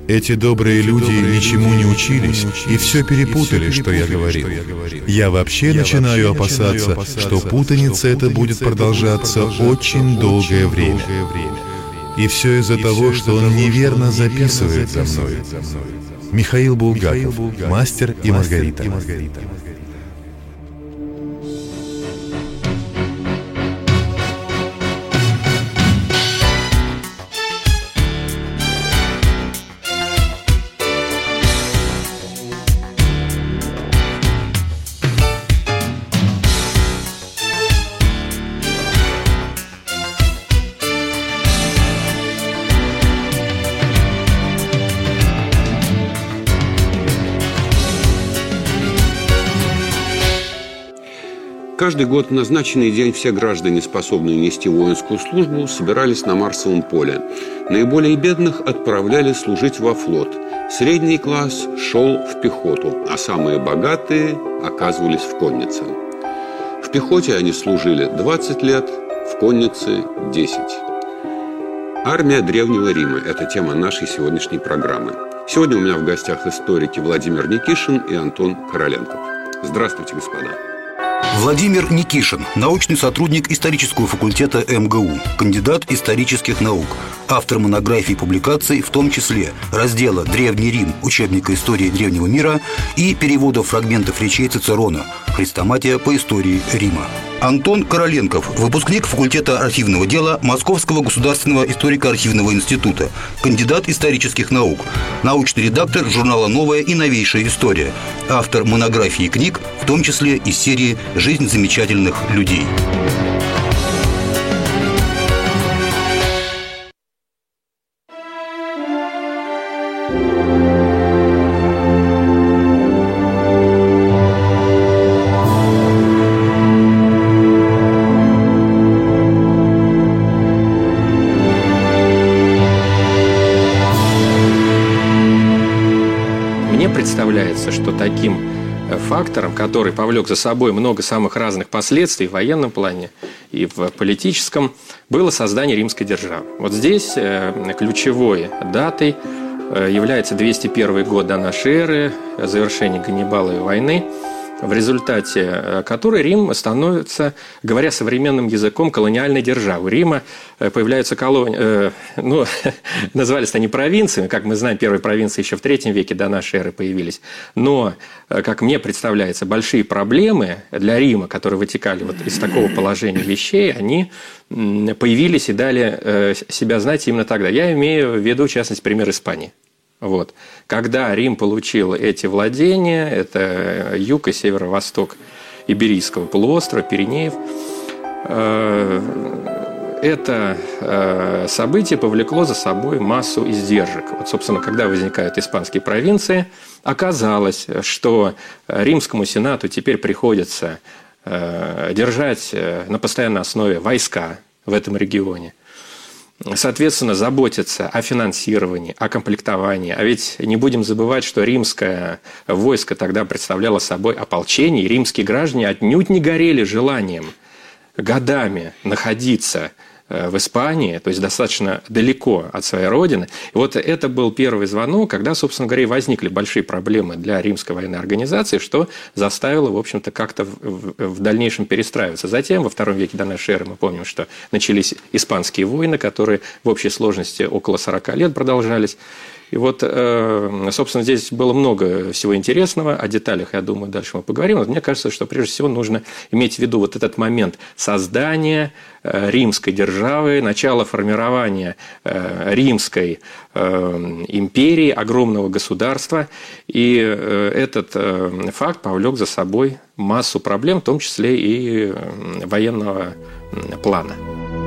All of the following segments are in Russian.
Эти добрые люди ничему не учились и все перепутали, что я говорил. Я вообще начинаю опасаться, что путаница эта будет продолжаться очень долгое время. И все из-за того, что он неверно записывает за мной. Михаил Булгаков, «Мастер и Маргарита». Каждый год в назначенный день все граждане, способные нести воинскую службу, собирались на Марсовом поле. Наиболее бедных отправляли служить во флот. Средний класс шел в пехоту, а самые богатые оказывались в коннице. В пехоте они служили 20 лет, в коннице – 10. Армия Древнего Рима – это тема нашей сегодняшней программы. Сегодня у меня в гостях историки Владимир Никишин и Антон Короленков. Здравствуйте, господа. Владимир Никишин, научный сотрудник исторического факультета МГУ, кандидат исторических наук, автор монографий и публикаций, в том числе раздела «Древний Рим. Учебника истории древнего мира» и переводов фрагментов речей Цицерона, хрестоматия по истории Рима. Антон Короленков, выпускник факультета архивного дела Московского государственного историко-архивного института, кандидат исторических наук, научный редактор журнала «Новая и новейшая история», автор монографий и книг, в том числе из серии «Жизнь замечательных людей». Представляется, что таким фактором, который повлек за собой много самых разных последствий в военном плане и в политическом, было создание римской державы. Вот здесь ключевой датой является 201 год до нашей эры, завершение Ганнибаловой войны, в результате которой Рим становится, говоря современным языком, колониальной державой. У Рима появляются колонии, назывались они провинциями, как мы знаем, первые провинции еще в III веке до нашей эры появились. Но, как мне представляется, большие проблемы для Рима, которые вытекали вот из такого положения вещей, они появились и дали себя знать именно тогда. Я имею в виду, в частности, пример Испании. Вот. Когда Рим получил эти владения, это юг и северо-восток Иберийского полуострова, Пиренеев, это событие повлекло за собой массу издержек. Вот, собственно, когда возникают испанские провинции, оказалось, что Римскому Сенату теперь приходится держать на постоянной основе войска в этом регионе. Соответственно, заботиться о финансировании, о комплектовании. А ведь не будем забывать, что римское войско тогда представляло собой ополчение, и римские граждане отнюдь не горели желанием годами находиться в Испании, то есть достаточно далеко от своей родины. И вот это был первый звонок, когда, собственно говоря, возникли большие проблемы для римской военной организации, что заставило, в общем-то, как-то в дальнейшем перестраиваться. Затем, во II веке до нашей эры, мы помним, что начались испанские войны, которые в общей сложности около 40 лет продолжались. И вот, собственно, здесь было много всего интересного. О деталях, я думаю, дальше мы поговорим. Но мне кажется, что прежде всего нужно иметь в виду вот этот момент создания римской державы, начало формирования римской империи, огромного государства. И этот факт повлек за собой массу проблем, в том числе и военного плана.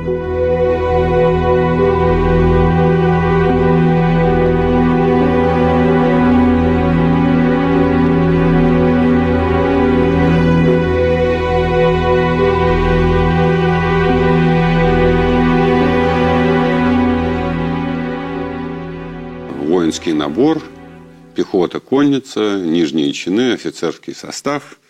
Воинский набор, пехота, конница, нижние чины, офицерский состав,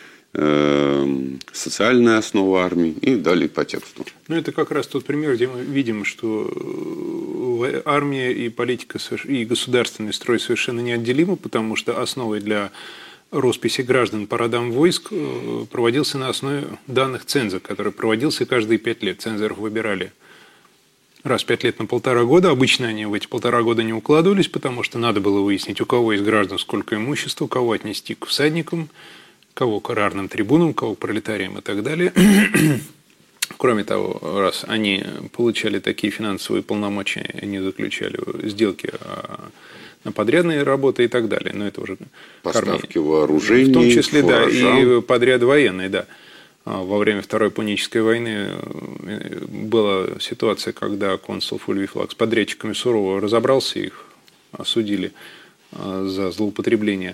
социальная основа армии и далее по тексту. Ну, это как раз тот пример, где мы видим, что армия и политика и государственный строй совершенно неотделимы, потому что основой для росписи граждан по родам войск проводился на основе данных ценза, который проводился каждые 5 лет. Цензоров выбирали раз в 5 лет на 1,5 года. Обычно они в эти 1,5 года не укладывались, потому что надо было выяснить, у кого из граждан сколько имущества, кого отнести к всадникам, кого к рарным трибунам, кого к пролетариям и так далее. Кроме того, раз они получали такие финансовые полномочия, они заключали сделки на подрядные работы и так далее. Но это уже поставки вооружений, в том числе, фуража. И подряд военный, да. Во время Второй Пунической войны была ситуация, когда консул Фульвий Флаг с подрядчиками сурово разобрался, их осудили за злоупотребление.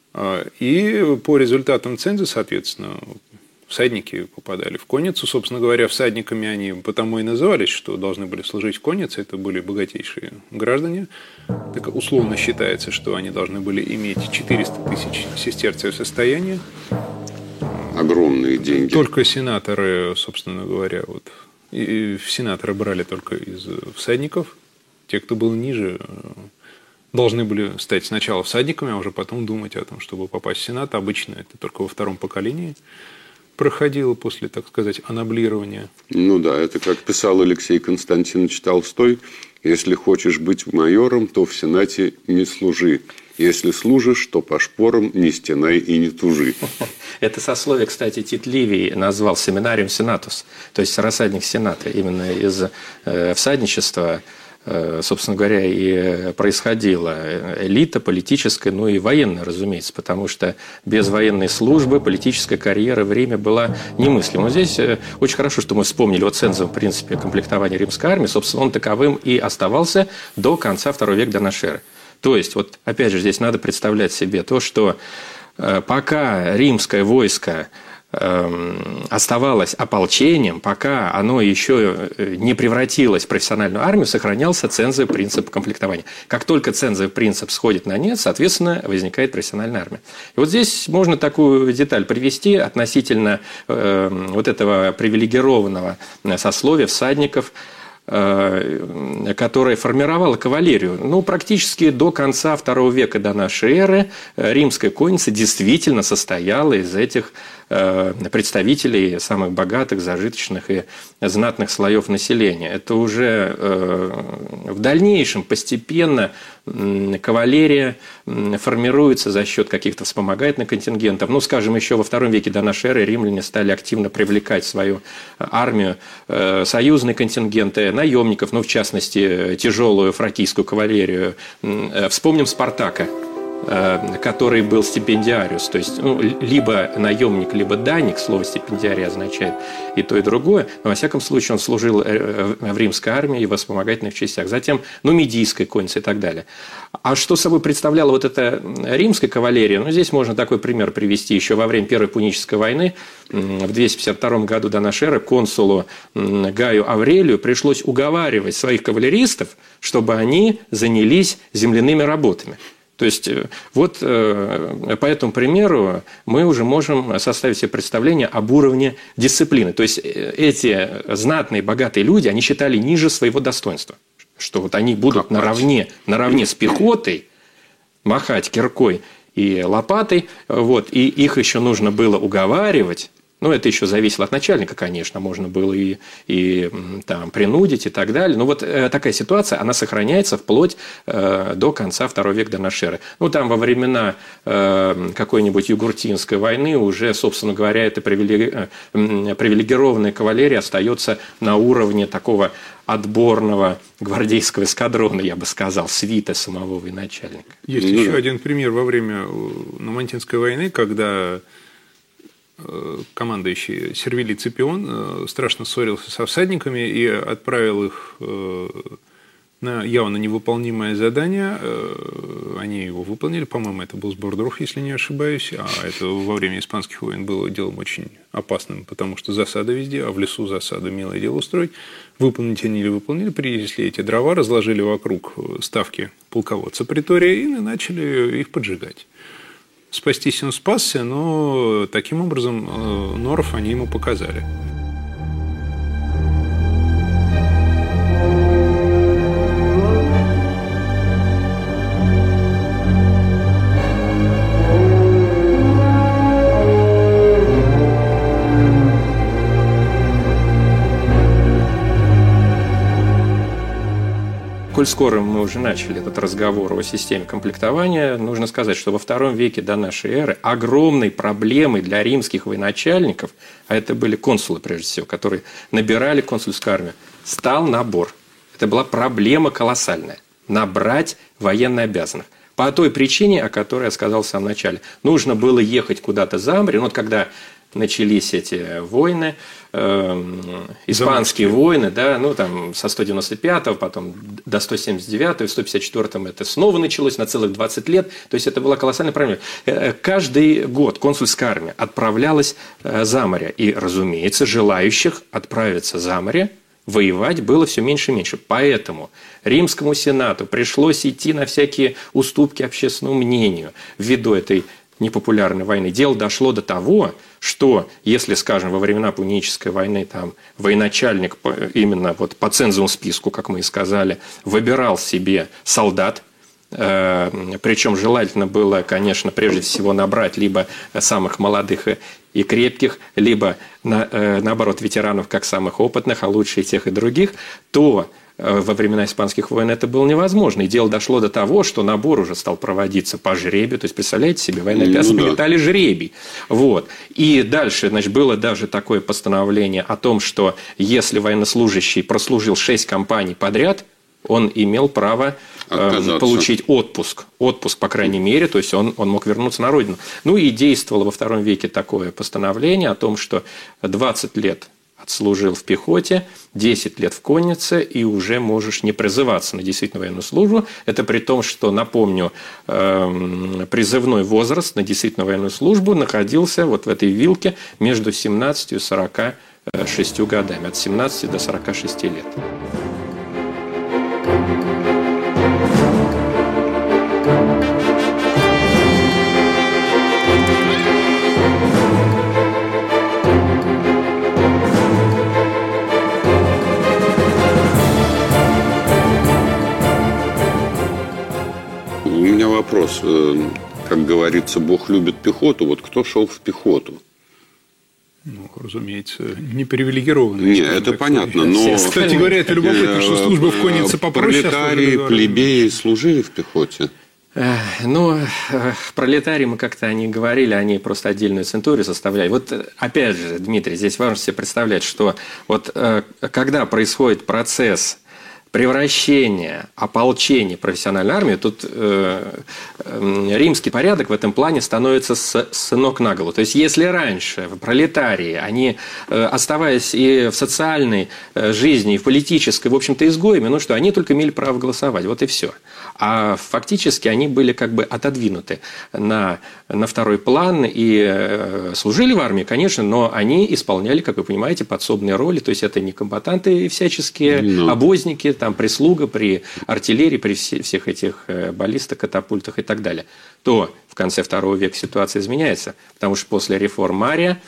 И по результатам ценза, соответственно, всадники попадали в конницу. Собственно говоря, всадниками они потому и назывались, что должны были служить в коннице. Это были богатейшие граждане. Так условно считается, что они должны были иметь 400 тысяч сестерцев состояния. Огромные деньги. Только сенаторы, собственно говоря, и сенаторы брали только из всадников. Те, кто был ниже, должны были стать сначала всадниками, а уже потом думать о том, чтобы попасть в сенат. Обычно это только во втором поколении проходило после, так сказать, аноблирования. Ну да, это как писал Алексей Константинович Толстой: если хочешь быть майором, то в Сенате не служи. Если служишь, то по шпорам не стенай и не тужи. Это сословие, кстати, Тит Ливий назвал семинариум сенатус, то есть рассадник сената. Именно из всадничества, собственно говоря, и происходила элита политическая, ну и военная, разумеется, потому что без военной службы политическая карьера в Риме была немыслима. Но здесь очень хорошо, что мы вспомнили о цензовом принципе комплектования римской армии. Собственно, он таковым и оставался до конца II века до нашей эры. То есть, вот опять же, здесь надо представлять себе то, что пока римское войско оставалось ополчением, пока оно еще не превратилось в профессиональную армию, сохранялся цензовый принцип комплектования. Как только цензовый принцип сходит на нет, соответственно, возникает профессиональная армия. И вот здесь можно такую деталь привести относительно вот этого привилегированного сословия всадников, которая формировала кавалерию. Ну, практически до конца II века до нашей эры римская конница действительно состояла из этих представителей самых богатых, зажиточных и знатных слоев населения. Это уже в дальнейшем постепенно кавалерия формируется за счет каких-то вспомогательных контингентов. Ну, скажем, еще во II веке до нашей эры римляне стали активно привлекать в свою армию союзные контингенты, наемников, ну, в частности, тяжелую фракийскую кавалерию. Вспомним Спартака, который был стипендиариус, то есть либо наемник, либо данник. Слово стипендиарий означает и то, и другое. Но, во всяком случае, он служил в римской армии и в вспомогательных частях. Затем нумидийская конница и так далее. А что собой представляла вот эта римская кавалерия? Ну, здесь можно такой пример привести. Еще во время Первой Пунической войны в 252 году до нашей эры консулу Гаю Аврелию пришлось уговаривать своих кавалеристов, чтобы они занялись земляными работами. То есть, вот по этому примеру мы уже можем составить себе представление об уровне дисциплины. То есть, эти знатные, богатые люди, они считали ниже своего достоинства, что вот они будут наравне с пехотой махать киркой и лопатой, вот, и их еще нужно было уговаривать. Ну, это еще зависело от начальника, конечно, можно было и там, принудить и так далее. Но вот такая ситуация, она сохраняется вплоть до конца II века до нашей эры. Ну, там во времена какой-нибудь Югуртинской войны уже, собственно говоря, эта привилегированная кавалерия остается на уровне такого отборного гвардейского эскадрона, я бы сказал, свита самого военачальника. Есть еще один пример во время Нумантинской войны, когда командующий Сервилий Ципион страшно ссорился со всадниками и отправил их на явно невыполнимое задание. Они его выполнили. По-моему, это был сбор дров, если не ошибаюсь. А это во время испанских войн было делом очень опасным, потому что засада везде, а в лесу засаду милое дело устроить. Выполнить они или выполнили, привезли эти дрова, разложили вокруг ставки полководца Претория и начали их поджигать. Спастись он спасся, но таким образом норов они ему показали. коль скоро мы уже начали этот разговор о системе комплектования, нужно сказать, что во II веке до нашей эры огромной проблемой для римских военачальников, а это были консулы прежде всего, которые набирали консульскую армию, стал набор. Это была проблема колоссальная – набрать военнообязанных. По той причине, о которой я сказал в самом начале. Нужно было ехать куда-то за море. Вот когда начались эти войны, испанские войны, да, ну, там, со 195-го, потом до 179-го, в 154-м это снова началось на целых 20 лет. То есть, это была колоссальная проблема. Каждый год консульская армия отправлялась за море. И, разумеется, желающих отправиться за море воевать было все меньше и меньше. Поэтому Римскому Сенату пришлось идти на всякие уступки общественному мнению ввиду этой непопулярной войны. Дело дошло до того, что если, скажем, во времена Пунической войны там военачальник именно вот по цензовому списку, как мы и сказали, выбирал себе солдат, причем желательно было, конечно, прежде всего набрать либо самых молодых и крепких, либо, наоборот, ветеранов как самых опытных, а лучше и тех, и других, то во времена испанских войн это было невозможно. И дело дошло до того, что набор уже стал проводиться по жребию. То есть, представляете себе, военнообязанные метали жребий. Вот. И дальше, значит, было даже такое постановление о том, что если военнослужащий прослужил 6 кампаний подряд, он имел право получить отпуск. Отпуск, по крайней мере, то есть он мог вернуться на родину. Ну и действовало во II веке такое постановление о том, что 20 лет отслужил в пехоте, 10 лет в коннице, и уже можешь не призываться на действительно военную службу. Это при том, что, напомню, призывной возраст на действительно военную службу находился вот в этой вилке между 17 и 46 годами, от 17 до 46 лет. У меня вопрос. Как говорится, Бог любит пехоту. Вот кто шел в пехоту? Ну, разумеется, не привилегированные. Нет, это понятно. Но, кстати говоря, это любопытно, что служба в коннице попроще. Пролетарии, плебеи служили в пехоте? Ну, пролетарии, мы как-то о них говорили, они просто отдельную центурию составляли. Вот опять же, Дмитрий, здесь важно себе представлять, что вот когда происходит процесс превращение, ополчение профессиональной армии, тут римский порядок в этом плане становится с ног на голову. То есть, если раньше пролетарии, они, оставаясь и в социальной жизни, и в политической, в общем-то, изгоями, ну что, они только имели право голосовать, вот и все. А фактически они были как бы отодвинуты на второй план и служили в армии, конечно, но они исполняли, как вы понимаете, подсобные роли, то есть, это не комбатанты всяческие, обозники, там прислуга при артиллерии, при всех этих баллистах, катапультах и так далее, то в конце II века ситуация изменяется, потому что после реформ Мария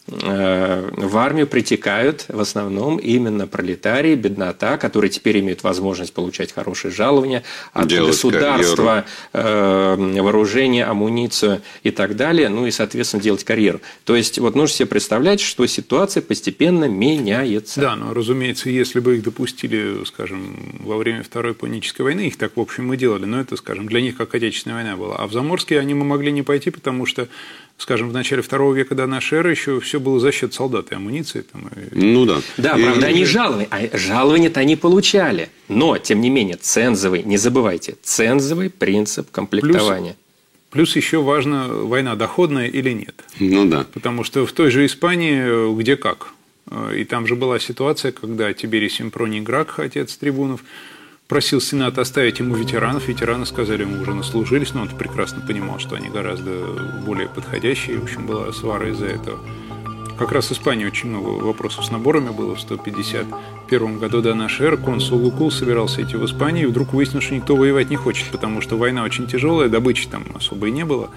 в армию притекают в основном именно пролетарии, беднота, которые теперь имеют возможность получать хорошие жалования от государства, вооружение, амуницию и так далее, ну и, соответственно, делать карьеру. То есть, вот нужно себе представлять, что ситуация постепенно меняется. Да, но, разумеется, если бы их допустили, скажем, во время Второй Пунической войны, их так, в общем, мы делали, но это, скажем, для них как Отечественная война была. А в Заморские они могли не пойти, потому что, скажем, в начале II века до нашей эры еще все было за счет солдат и амуниции. Там, Ну да. Да, правда, они жалования, а жалования-то они получали. Но, тем не менее, цензовый, не забывайте, цензовый принцип комплектования. Плюс еще важно, война доходная или нет. Ну да. Потому что в той же Испании где как. И там же была ситуация, когда Тиберий Симпроний Грак, отец трибунов, просил Сенат оставить ему ветеранов. Ветераны сказали, ему уже наслужились, но он прекрасно понимал, что они гораздо более подходящие. В общем, была свара из-за этого. Как раз в Испании очень много вопросов с наборами было. В 151 году до нашей эры консул Лукул собирался идти в Испанию, и вдруг выяснилось, что никто воевать не хочет, потому что война очень тяжелая, добычи там особо и не было.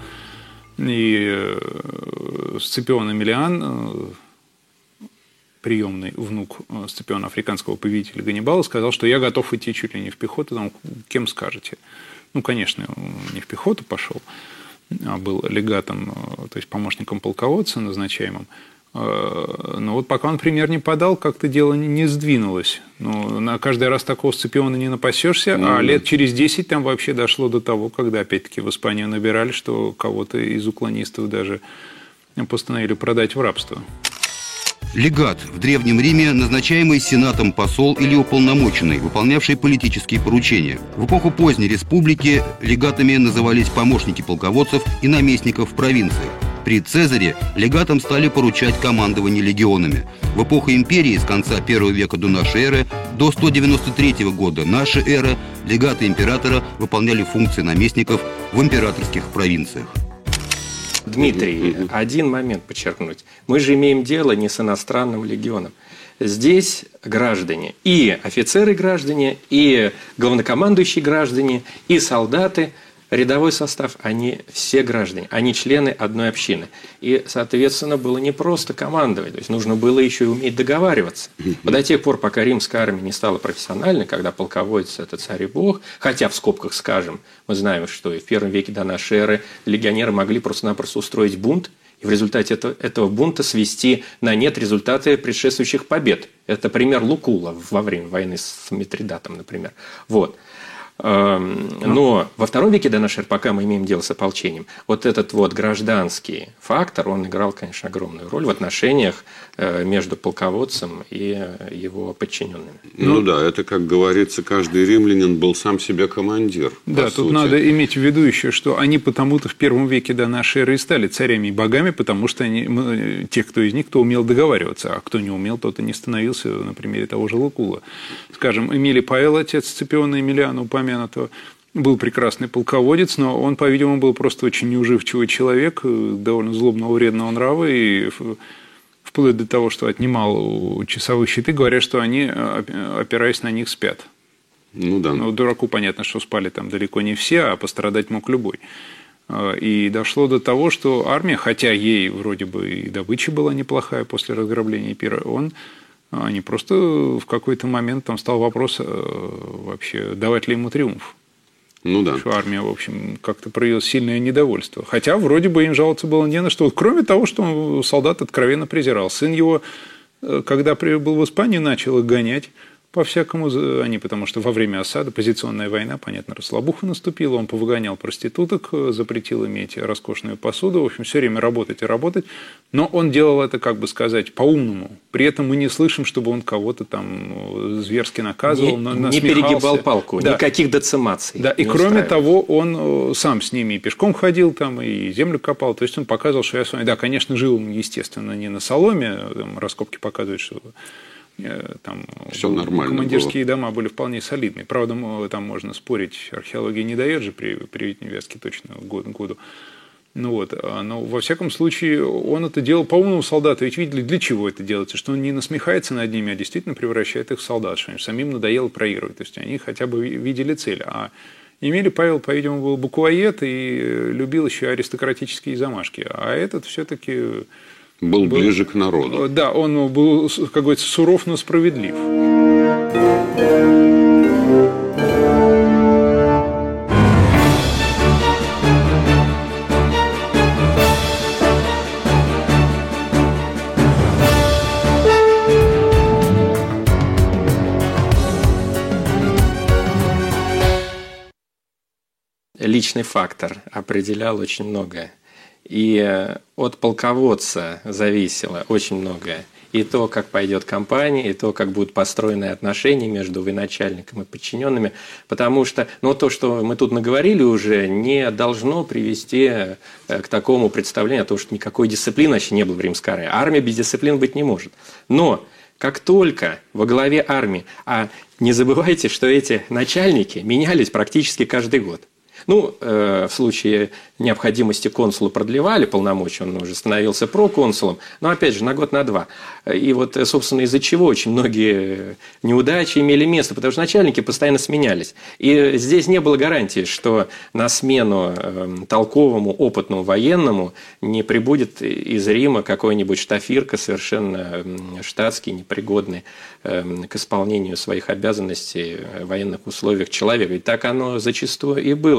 И Сципион Эмилиан, приемный внук Сципиона, африканского повелителя Ганнибала, сказал, что я готов идти чуть ли не в пехоту, там, кем скажете. Ну, конечно, он не в пехоту пошел, а был легатом, то есть помощником полководца назначаемым. Но вот пока он пример не подал, как-то дело не сдвинулось. Ну, на каждый раз такого Сципиона не напасешься, а лет через 10 там вообще дошло до того, когда опять-таки в Испанию набирали, что кого-то из уклонистов даже постановили продать в рабство. Легат в Древнем Риме, назначаемый сенатом посол или уполномоченный, выполнявший политические поручения. В эпоху поздней республики легатами назывались помощники полководцев и наместников в провинциях. При Цезаре легатам стали поручать командование легионами. В эпоху империи с конца 1 века до нашей эры до 193 года нашей эры легаты императора выполняли функции наместников в императорских провинциях. Дмитрий, один момент подчеркнуть. Мы же имеем дело не с иностранным легионом. Здесь граждане, и офицеры-граждане, и главнокомандующие граждане, и солдаты, рядовой состав, они все граждане, они члены одной общины. И, соответственно, было не просто командовать, то есть нужно было еще и уметь договариваться. До тех пор, пока римская армия не стала профессиональной, когда полководец – это царь и бог, хотя в скобках скажем, мы знаем, что и в первом веке до нашей эры легионеры могли просто-напросто устроить бунт, и в результате этого бунта свести на нет результаты предшествующих побед. Это пример Лукула во время войны с Митридатом, например. Вот. Но во втором веке до нашей эры, пока мы имеем дело с ополчением, вот этот вот гражданский фактор, он играл, конечно, огромную роль в отношениях между полководцем и его подчиненными. Ну да, это, как говорится, каждый римлянин был сам себе командир. Да, тут надо иметь в виду еще, что они потому-то в первом веке до нашей эры и стали царями и богами, потому что те, кто из них, кто умел договариваться, а кто не умел, тот и не становился, на примере того же Лукула. Скажем, Эмилий Павел, отец Сципиона Эмилиана, упомянутого, был прекрасный полководец, но он, по-видимому, был просто очень неуживчивый человек, довольно злобного, вредного нрава, и вплоть до того, что отнимал у часовых щиты, говорят, что они, опираясь на них, спят. Ну да. Но дураку понятно, что спали там далеко не все, а пострадать мог любой. И дошло до того, что армия, хотя ей вроде бы и добыча была неплохая после разграбления пира, они просто в какой-то момент там стал вопрос вообще, давать ли ему триумф. Ну да. Что армия, в общем, как-то проявила сильное недовольство. Хотя вроде бы им жаловаться было не на что. Вот, кроме того, что солдат откровенно презирал. Сын его, когда был в Испанию, начал их гонять. По-всякому они, потому что во время осады, позиционная война, понятно, расслабуха наступила, он повыгонял проституток, запретил иметь роскошную посуду, в общем, все время работать и работать, но он делал это, как бы сказать, по-умному. При этом мы не слышим, чтобы он кого-то там зверски наказывал, не перегибал палку, да. Никаких децимаций. Да, и кроме того, он сам с ними и пешком ходил, там, и землю копал, то есть он показывал, что я с вами... Да, конечно, жил он, естественно, не на соломе, там, раскопки показывают, что... Там все нормально командирские было. дома были вполне солидные. Правда, там можно спорить, археология не дает же привить невестки точно году. Ну вот, но во всяком случае он это делал по-умному. Солдаты ведь видели, для чего это делается, что он не насмехается над ними, а действительно превращает их в солдат, что им самим надоело проигрывать. То есть они хотя бы видели цель. А Эмилий Павел, по-видимому, был буквоед и любил еще аристократические замашки. А этот все-таки... Был ближе к народу. Да, он был, как говорится, суров, но справедлив. Личный фактор определял очень многое. И от полководца зависело очень многое. И то, как пойдет кампания, и то, как будут построены отношения между военачальником и подчиненными. Потому что то, что мы тут наговорили уже, не должно привести к такому представлению о том, что никакой дисциплины вообще не было в римской армии. Армия без дисциплины быть не может. Но как только во главе армии, а не забывайте, что эти начальники менялись практически каждый год. В случае необходимости консулу продлевали полномочия, он уже становился проконсулом, но, опять же, на год, на два. И вот, собственно, из-за чего очень многие неудачи имели место, потому что начальники постоянно сменялись. И здесь не было гарантии, что на смену толковому, опытному военному не прибудет из Рима какой-нибудь штафирка, совершенно штатский, непригодный к исполнению своих обязанностей в военных условиях человека. И так оно зачастую и было.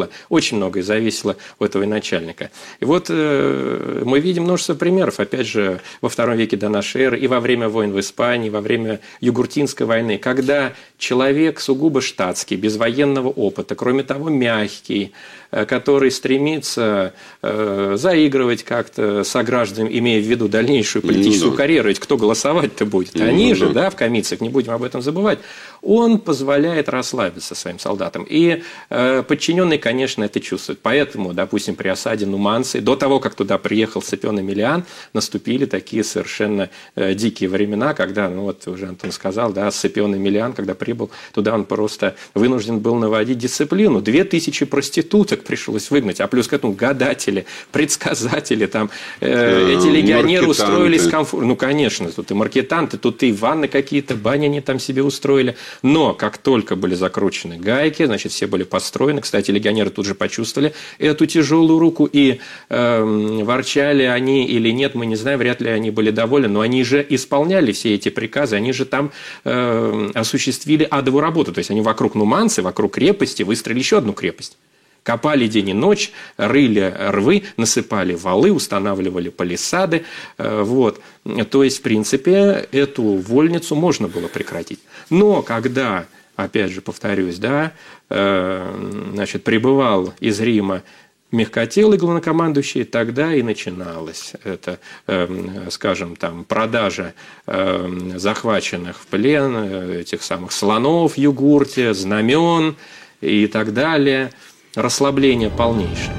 Очень многое зависело у этого начальника. И вот мы видим множество примеров, опять же, во II веке до нашей эры, и во время войн в Испании, во время Югуртинской войны, когда человек сугубо штатский, без военного опыта, кроме того, мягкий, который стремится заигрывать как-то с согражданами, имея в виду дальнейшую политическую карьеру, ведь кто голосовать-то будет? Они же, да, в комициях, не будем об этом забывать. Он позволяет расслабиться своим солдатам. И подчиненные, конечно, это чувствуют. Поэтому, допустим, при осаде Нуманции, до того, как туда приехал Сципион Эмилиан, наступили такие совершенно дикие времена, когда, ну вот уже Антон сказал, да, Сципион Эмилиан, когда прибыл туда, он просто вынужден был наводить дисциплину. 2000 проституток пришлось выгнать, а плюс к этому гадатели, предсказатели, там, эти легионеры устроились комфортно. Ну, конечно, тут и маркетанты, тут и ванны какие-то, бани они там себе устроили. Но как только были закручены гайки, значит, все были построены. Кстати, легионеры тут же почувствовали эту тяжелую руку, и ворчали они или нет, мы не знаем, вряд ли они были довольны, но они же исполняли все эти приказы, они же там осуществили адовую работу. То есть они вокруг Нуманции, вокруг крепости выстроили еще одну крепость. Копали день и ночь, рыли рвы, насыпали валы, устанавливали палисады. Вот. То есть, в принципе, эту вольницу можно было прекратить. Но когда, опять же, повторюсь, да, значит, прибывал из Рима мягкотелый главнокомандующий, тогда и начиналась эта, скажем, там, продажа захваченных в плен этих самых слонов в Югурте, знамен и так далее. Расслабление полнейшее.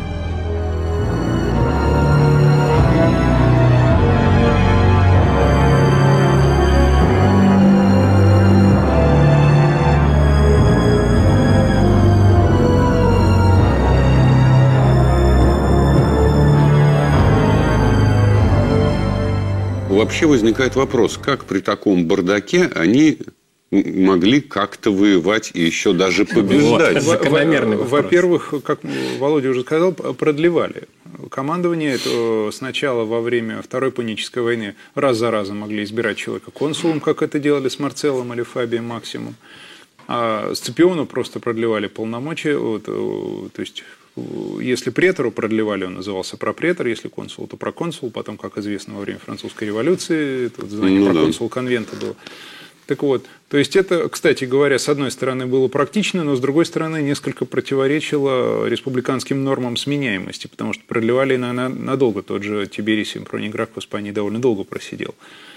Вообще возникает вопрос, как при таком бардаке они могли как-то воевать и еще даже побеждать. Во-первых, как Володя уже сказал, продлевали. Командование это сначала во время Второй Пунической войны раз за разом могли избирать человека консулом, как это делали с Марцеллом или Фабием Максимом. А Сципиону просто продлевали полномочия. Вот, то есть, если претору продлевали, он назывался пропретор, если консул, то проконсул. Потом, как известно, во время Французской революции это звание проконсул конвента было. Так вот, то есть это, кстати говоря, с одной стороны было практично, но с другой стороны несколько противоречило республиканским нормам сменяемости, потому что продлевали надолго. Тот же Тиберий Семпроний Грак в Испании довольно долго просидел.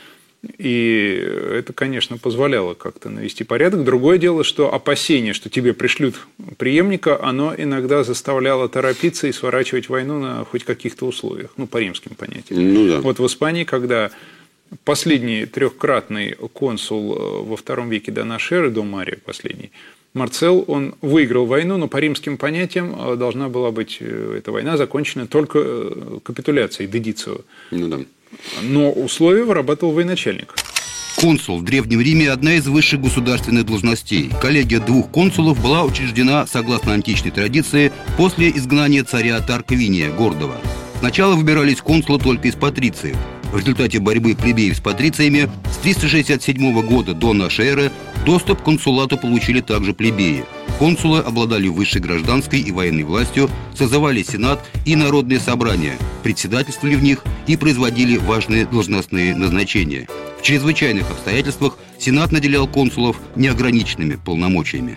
И это, конечно, позволяло как-то навести порядок. Другое дело, что опасение, что тебе пришлют преемника, оно иногда заставляло торопиться и сворачивать войну на хоть каких-то условиях, ну, по римским понятиям. Ну, да. Вот в Испании, когда последний трехкратный консул во II веке до нашей эры, до Мария последний, Марцелл, он выиграл войну, но по римским понятиям должна была быть эта война закончена только капитуляцией, дедицио. Ну, да. Но условия вырабатывал военачальник. Консул в Древнем Риме – одна из высших государственных должностей. Коллегия двух консулов была учреждена, согласно античной традиции, после изгнания царя Тарквиния Гордого. Сначала выбирались консулы только из патрициев. В результате борьбы плебеев с патрициями с 367 года до нашей эры доступ к консулату получили также плебеи. Консулы обладали высшей гражданской и военной властью, созывали сенат и народные собрания, председательствовали в них и производили важные должностные назначения. В чрезвычайных обстоятельствах сенат наделял консулов неограниченными полномочиями.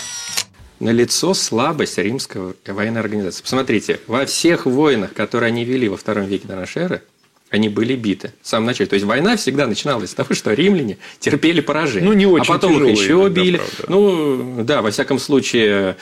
Налицо слабость римской военной организации. Посмотрите, во всех войнах, которые они вели во II веке до нашей эры, они были биты в самом начале. То есть война всегда начиналась с того, что римляне терпели поражение. Ну, не очень а потом их еще били. Правда. Ну, да, во всяком случае,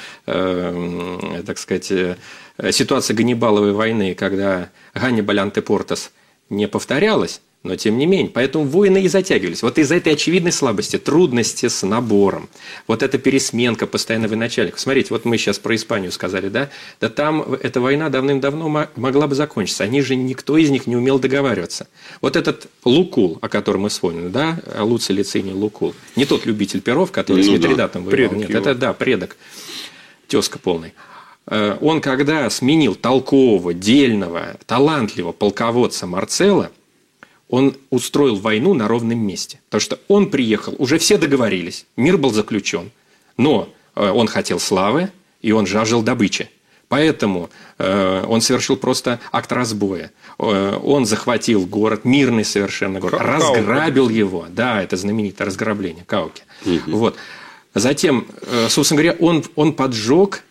так сказать, ситуация Ганнибаловой войны, когда Ганнибаль Антепортас не повторялась, но тем не менее. Поэтому войны и затягивались. Вот из-за этой очевидной слабости, трудности с набором, вот эта пересменка постоянного начальника. Смотрите, вот мы сейчас про Испанию сказали, да? Да там эта война давным-давно могла бы закончиться. Они же, никто из них не умел договариваться. Вот этот Лукул, о котором мы вспомнили, да? Луций Лициний Лукул. Не тот любитель перов, который с Митридатом воевал. Нет, это, да, предок. Тезка полный. Он, когда сменил толкового, дельного, талантливого полководца Марцелла, он устроил войну на ровном месте. Потому что он приехал, уже все договорились, мир был заключен. Но он хотел славы, и он жаждал добычи. Поэтому он совершил просто акт разбоя. Он захватил город, мирный совершенно город, разграбил его. Да, это знаменитое разграбление Кауки. Вот. Затем, собственно говоря, он поджег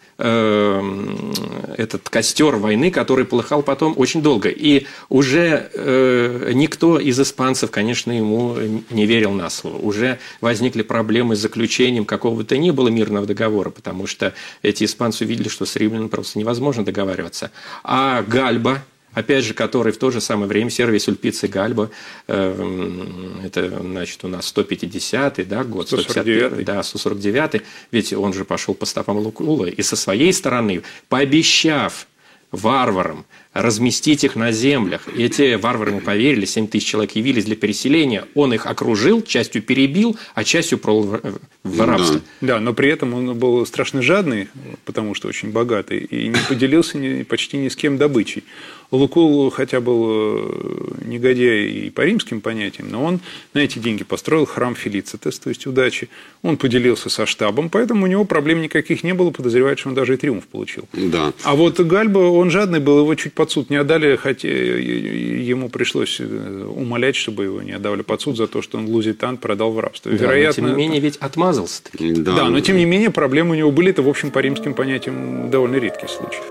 этот костер войны, который полыхал потом очень долго. И уже никто из испанцев, конечно, ему не верил на слово. Уже возникли проблемы с заключением какого-то ни было мирного договора, потому что эти испанцы увидели, что с римлянами просто невозможно договариваться. А Гальба, опять же, который в то же самое время, Сервий Сульпиций Гальба, это, значит, у нас 150-й, да, год, 151-й, да, 149-й, ведь он же пошел по стопам Лукула, и со своей стороны, пообещав варварам разместить их на землях, и эти варвары ему поверили, 7 тысяч человек явились для переселения, он их окружил, частью перебил, а частью продал в рабство. Да, но при этом он был страшно жадный, потому что очень богатый, и не поделился почти ни с кем добычей. Лукул, хотя был негодяй и по римским понятиям, но он на эти деньги построил храм Фелицитес, то есть удачи. Он поделился со штабом, поэтому у него проблем никаких не было, подозревает, что он даже и триумф получил. Да. А вот Гальба, он жадный был, его чуть под суд не отдали, хотя ему пришлось умолять, чтобы его не отдали под суд за то, что он Лузитан продал в рабство. Да, вероятно, но тем не менее, ведь отмазался-таки. Да, но тем не менее проблемы у него были, это, в общем, по римским понятиям довольно редкий случай.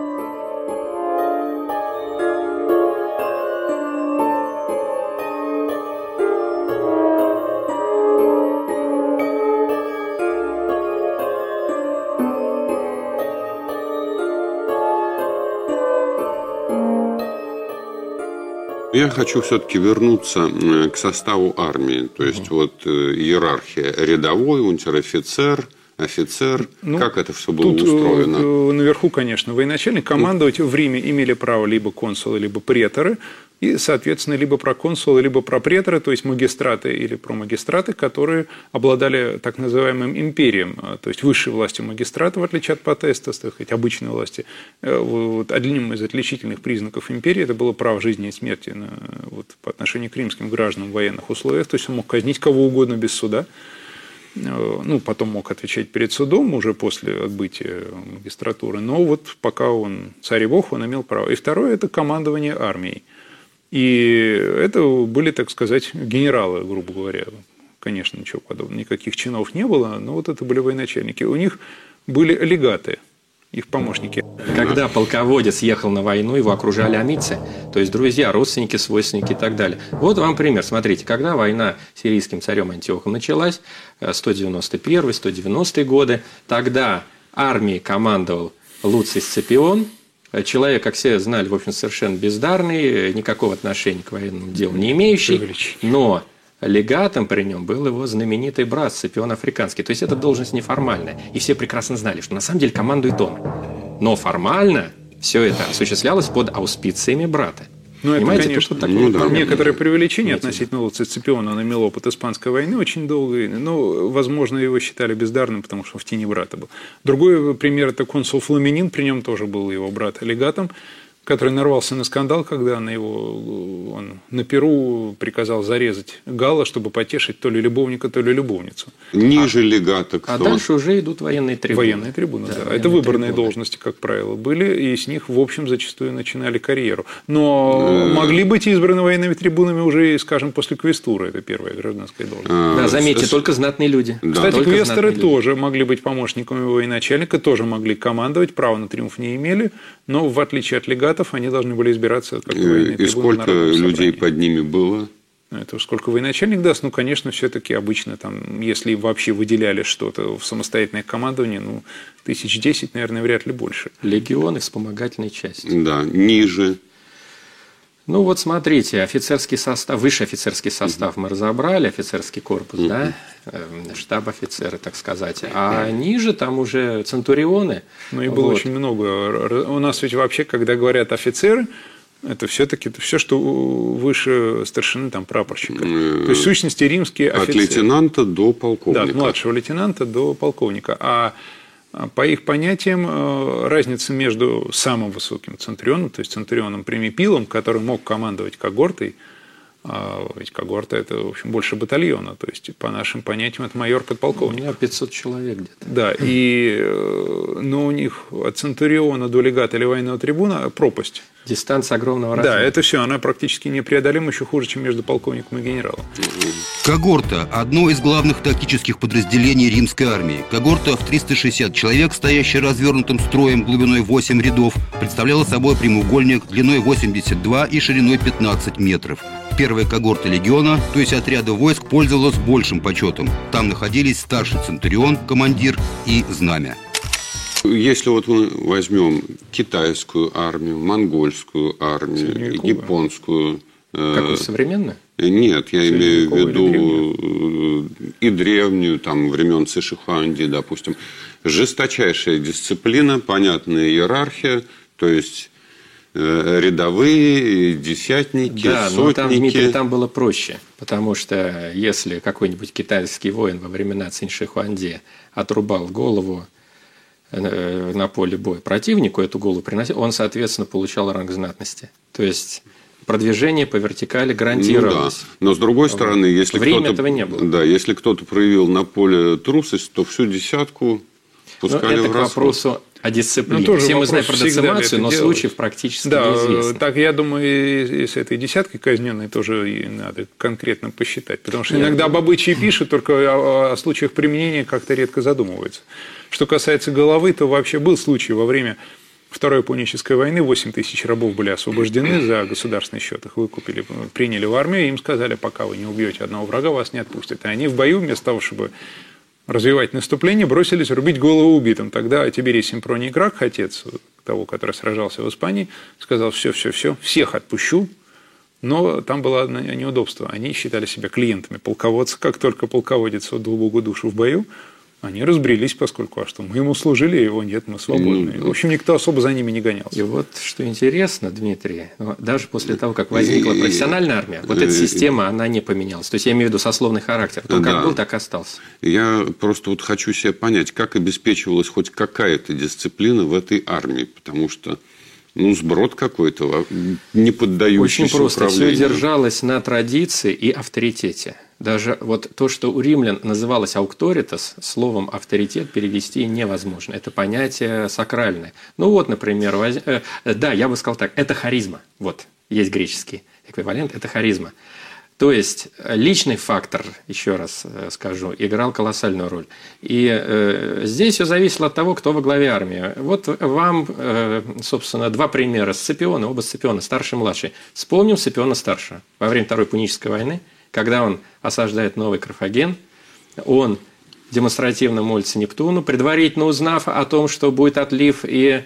Я хочу все-таки вернуться к составу армии. То есть, вот иерархия: рядовой, унтер-офицер, офицер. Ну, как это все было тут устроено? Наверху, конечно, военачальник. Командовать в Риме имели право либо консулы, либо преторы. И, соответственно, либо проконсулы, либо пропреторы, то есть магистраты или промагистраты, которые обладали так называемым империем, то есть высшей властью магистрата, в отличие от потестас, так сказать, обычной власти. Вот одним из отличительных признаков империи это было право жизни и смерти вот, по отношению к римским гражданам в военных условиях, то есть он мог казнить кого угодно без суда. Ну, потом мог отвечать перед судом уже после отбытия магистратуры, но вот пока он царь и бог, он имел право. И второе – это командование армией. И это были, так сказать, генералы, грубо говоря. Конечно, ничего подобного, никаких чинов не было, но вот это были военачальники. У них были легаты, их помощники. Когда полководец ехал на войну, его окружали амицы, то есть друзья, родственники, свойственники и так далее. Вот вам пример. Смотрите, когда война с сирийским царем Антиохом началась, 191-190 годы, тогда армией командовал Луций Сципион, человек, как все знали, в общем, совершенно бездарный, никакого отношения к военному делу не имеющий, но легатом при нем был его знаменитый брат Сципион Африканский. То есть, это должность неформальная. И все прекрасно знали, что на самом деле командует он. Но формально все это осуществлялось под ауспициями брата. Ну, это, понимаете, конечно, такое некоторое преувеличение относительно Луция Сципиона. Он имел опыт Испанской войны очень долгий. Но, возможно, его считали бездарным, потому что в тени брата был. Другой пример – это консул Фламинин. При нем тоже был его брат легатом, который нарвался на скандал, когда он на Перу приказал зарезать Галла, чтобы потешить то ли любовника, то ли любовницу. Ниже легата кто? А дальше уже идут военные трибуны. Военные трибуны, да. Это выборные должности, как правило, были, и с них, в общем, зачастую начинали карьеру. Но могли быть избраны военными трибунами уже, скажем, после квестуры. Это первая гражданская должность. Да, заметьте, только знатные люди. Да. Кстати, только квесторы тоже могли быть помощниками военачальника, тоже могли командовать, право на триумф не имели, но, в отличие от легатов, они должны были избираться как военные трибуны. И сколько людей под ними было? Это сколько военачальник даст? Ну, конечно, все-таки обычно, там, если вообще выделяли что-то в самостоятельное командование, 1010, наверное, вряд ли больше. Легионы, вспомогательные части. Да, ниже. Ну, вот смотрите, офицерский состав, высший офицерский состав мы разобрали, офицерский корпус, да, штаб-офицеры, так сказать. А ниже там уже центурионы. Ну, и было очень много. У нас ведь вообще, когда говорят офицеры, это все-таки все, что выше старшины, там, прапорщика. То есть, в сущности, римские офицеры. От лейтенанта до полковника. Да, от младшего лейтенанта до полковника. А по их понятиям, разница между самым высоким центурионом, то есть центурионом Примипилом, который мог командовать когортой, А ведь когорта – это, в общем, больше батальона. То есть, по нашим понятиям, это майор-подполковник. У меня 500 человек где-то. Да, но у них от центуриона до легата или военного трибуна пропасть. Дистанция огромного размера. Да, это все, она практически непреодолима, еще хуже, чем между полковником и генералом. Когорта – одно из главных тактических подразделений римской армии. Когорта в 360 человек, стоящая развернутым строем глубиной 8 рядов, представляла собой прямоугольник длиной 82 и шириной 15 метров. Первая когорта легиона, то есть отряда войск, пользовалась большим почетом. Там находились старший центурион, командир и знамя. Если вот мы возьмем китайскую армию, монгольскую армию, японскую... Какую, современную? Нет, я имею в виду и древнюю, там, времен Цишихуанди, допустим. Жесточайшая дисциплина, понятная иерархия, то есть рядовые, десятники, да, сотники. Но там, Дмитрий, там было проще, потому что если какой-нибудь китайский воин во времена Цинь-Ши-Хуанди отрубал голову на поле боя противнику, эту голову приносил, он, соответственно, получал ранг знатности. То есть продвижение по вертикали гарантировалось. Ну, да. Но с другой стороны, если этого не было. Да, если кто-то проявил на поле трусость, то всю десятку пускали в расход. Это к вопросу о дисциплине. Все мы знаем про децимацию, но случаев практически неизвестно. Так, я думаю, и с этой десяткой казненной тоже надо конкретно посчитать. Потому что иногда об обычае пишут, только о случаях применения как-то редко задумываются. Что касается головы, то вообще был случай во время Второй Пунической войны. 8 тысяч рабов были освобождены за государственный счет. Их выкупили, приняли в армию, и им сказали, пока вы не убьете одного врага, вас не отпустят. И они в бою, вместо того, чтобы развивать наступление, бросились рубить голову убитым. Тогда Тиберий Симпроний Гракх, отец того, который сражался в Испании, сказал: все, всех отпущу. Но там было одно неудобство. Они считали себя клиентами полководца. Как только полководец отдал Богу душу в бою, они разбрелись, поскольку, а что, мы ему служили, а его нет, мы свободны. В общем, никто особо за ними не гонялся. И вот что интересно, Дмитрий, даже после того, как возникла профессиональная армия, вот эта система, она не поменялась. То есть, я имею в виду сословный характер. То, как был, так и остался. Я просто вот хочу себе понять, как обеспечивалась хоть какая-то дисциплина в этой армии, потому что сброд какой-то, не поддающийся очень просто. управлению. Все держалось на традиции и авторитете. Даже вот то, что у римлян называлось аукторитас, словом авторитет перевести невозможно. Это понятие сакральное. Например, да, я бы сказал так, это харизма. Вот, есть греческий эквивалент, это харизма. То есть, личный фактор, еще раз скажу, играл колоссальную роль. И здесь все зависело от того, кто во главе армии. Вот вам, собственно, два примера. Сципиона, оба Сципиона, старший и младший. Вспомним Сципиона старшего. Во время Второй Пунической войны, когда он осаждает Новый Карфаген, он демонстративно молится Нептуну, предварительно узнав о том, что будет отлив и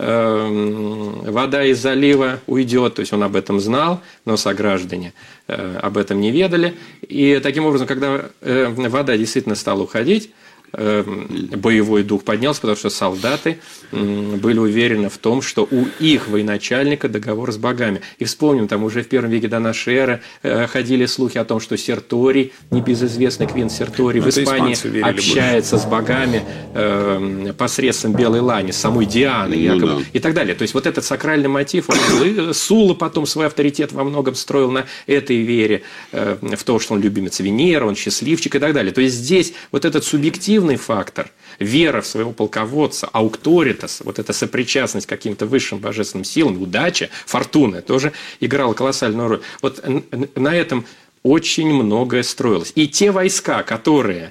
вода из залива уйдет, то есть он об этом знал, но сограждане об этом не ведали. И таким образом, когда вода действительно стала уходить, боевой дух поднялся, потому что солдаты были уверены в том, что у их военачальника договор с богами. И вспомним, там уже в первом веке до нашей эры ходили слухи о том, что Серторий, небезызвестный Квинт Серторий в Испании общается с богами посредством белой лани, с самой Дианы якобы, и так далее. То есть, вот этот сакральный мотив, Сула потом свой авторитет во многом строил на этой вере, в то, что он любимец Венеры, он счастливчик и так далее. То есть, здесь вот этот субъективный фактор, вера в своего полководца, аукторитас, вот эта сопричастность к каким-то высшим божественным силам, удача, фортуна, тоже играла колоссальную роль. Вот на этом очень многое строилось. И те войска, которые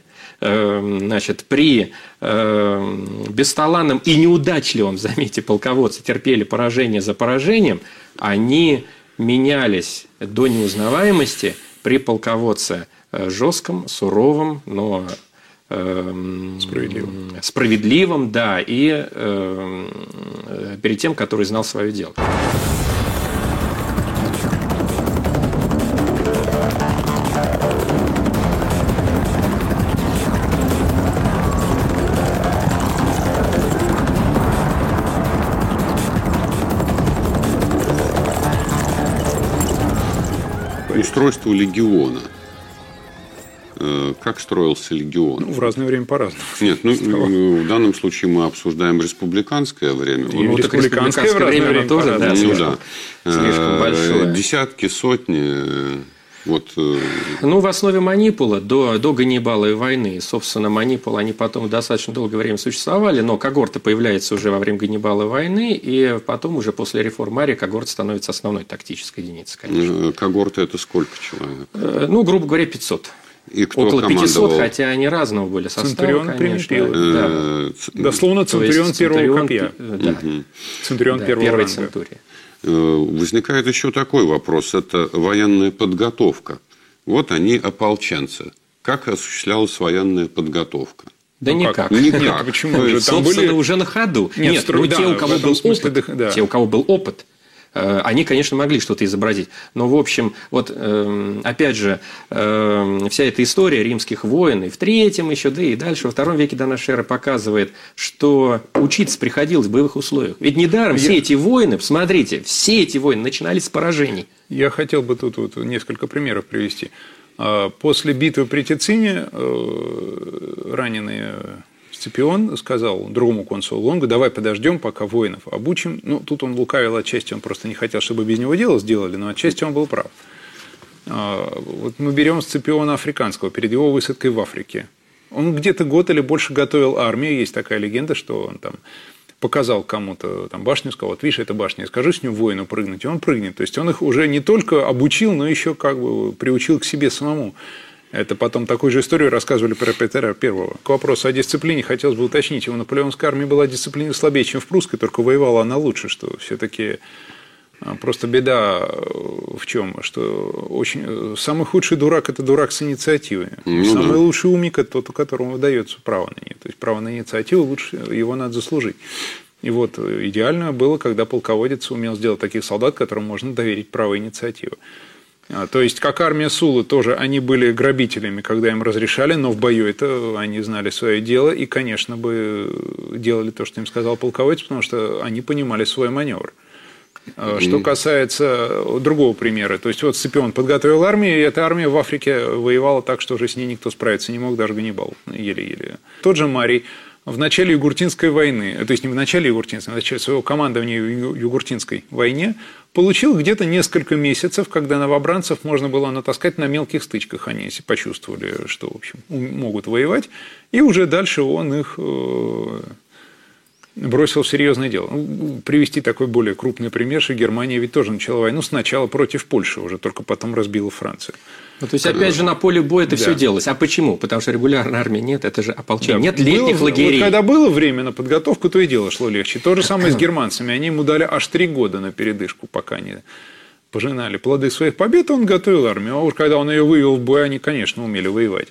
при бесталанном и неудачливом, заметьте, полководце терпели поражение за поражением, они менялись до неузнаваемости при полководце жестком, суровом, но справедливым, да, и перед тем, который знал свое дело. Устройство легиона. Как строился легион? В разное время по-разному. Нет, в данном случае мы обсуждаем республиканское время. Республиканское время тоже, да, слишком большое. Десятки, сотни. Вот, Ну, в основе манипула до Ганнибаловой войны, собственно, манипулы, они потом достаточно долгое время существовали, но когорта появляется уже во время Ганнибаловой войны, и потом уже после реформ Арии когорта становится основной тактической единицей, конечно. когорта – это сколько человек? Ну, грубо говоря, 500. И кто Около командовал? 500, хотя они разного были состава, конечно. Дословно центурион первого копья. Да. Центурион первого первой ранга. центурии. Возникает еще такой вопрос. Это военная подготовка. Вот они ополченцы. Как осуществлялась военная подготовка? Да Ну, никак. как? Никак. Нет, почему же? Там Собственно, были... уже на ходу. Нет, да, те, у кого в этом был смысле, опыт, да. те, у кого был опыт, они, конечно, могли что-то изобразить. Но, в общем, вот, опять же, вся эта история римских войн и в третьем еще, да и дальше, во втором веке до нашей эры показывает, что учиться приходилось в боевых условиях. Ведь недаром все эти войны, посмотрите, все эти войны начинались с поражений. Я хотел бы тут вот несколько примеров привести. После битвы при Тицине раненый Сципион сказал другому консулу Лонгу: давай подождем, пока воинов обучим. Ну, тут он лукавил отчасти, он просто не хотел, чтобы без него дело сделали, но отчасти он был прав. Вот мы берем Сципиона Африканского перед его высадкой в Африке. Он где-то год или больше готовил армию. Есть такая легенда, что он там показал кому-то там башню, сказал: вот видишь, это башня, скажи с ним воину прыгнуть, и он прыгнет. То есть он их уже не только обучил, но еще как бы приучил к себе самому. Это потом такую же историю рассказывали про Петра I. К вопросу о дисциплине хотелось бы уточнить. У наполеонской армии была дисциплина слабее, чем в прусской, только воевала она лучше, что все-таки просто беда в чем? Что очень... самый худший дурак – это дурак с инициативой. Самый лучший умник – это тот, у которого выдается право на нее. То есть право на инициативу, лучше его надо заслужить. И вот идеально было, когда полководец умел сделать таких солдат, которым можно доверить право инициативы. То есть, как армия Суллы тоже, они были грабителями, когда им разрешали, но в бою это они знали свое дело и, конечно, бы делали то, что им сказал полководец, потому что они понимали свой маневр. Что касается другого примера, то есть, вот Сципион подготовил армию, и эта армия в Африке воевала так, что уже с ней никто справиться не мог, даже Ганнибал, еле-еле. Тот же Марий в начале Югуртинской войны, то есть не в начале Югуртинской, а в начале своего командования в Югуртинской войне, получил где-то несколько месяцев, когда новобранцев можно было натаскать на мелких стычках. Они почувствовали, что, в общем, могут воевать, и уже дальше он их бросил в серьезное дело. Привести такой более крупный пример, что Германия ведь тоже начала войну сначала против Польши, уже только потом разбила Францию. Ну, то есть, опять же, на поле боя это все делалось. А почему? Потому что регулярной армии нет, это же ополчение. Нет летних лагерей. Вот когда было время на подготовку, то и дело шло легче. То же самое с германцами. Они ему дали аж 3 года на передышку, пока не пожинали плоды своих побед, он готовил армию. А уж когда он ее вывел в бой, они, конечно, умели воевать.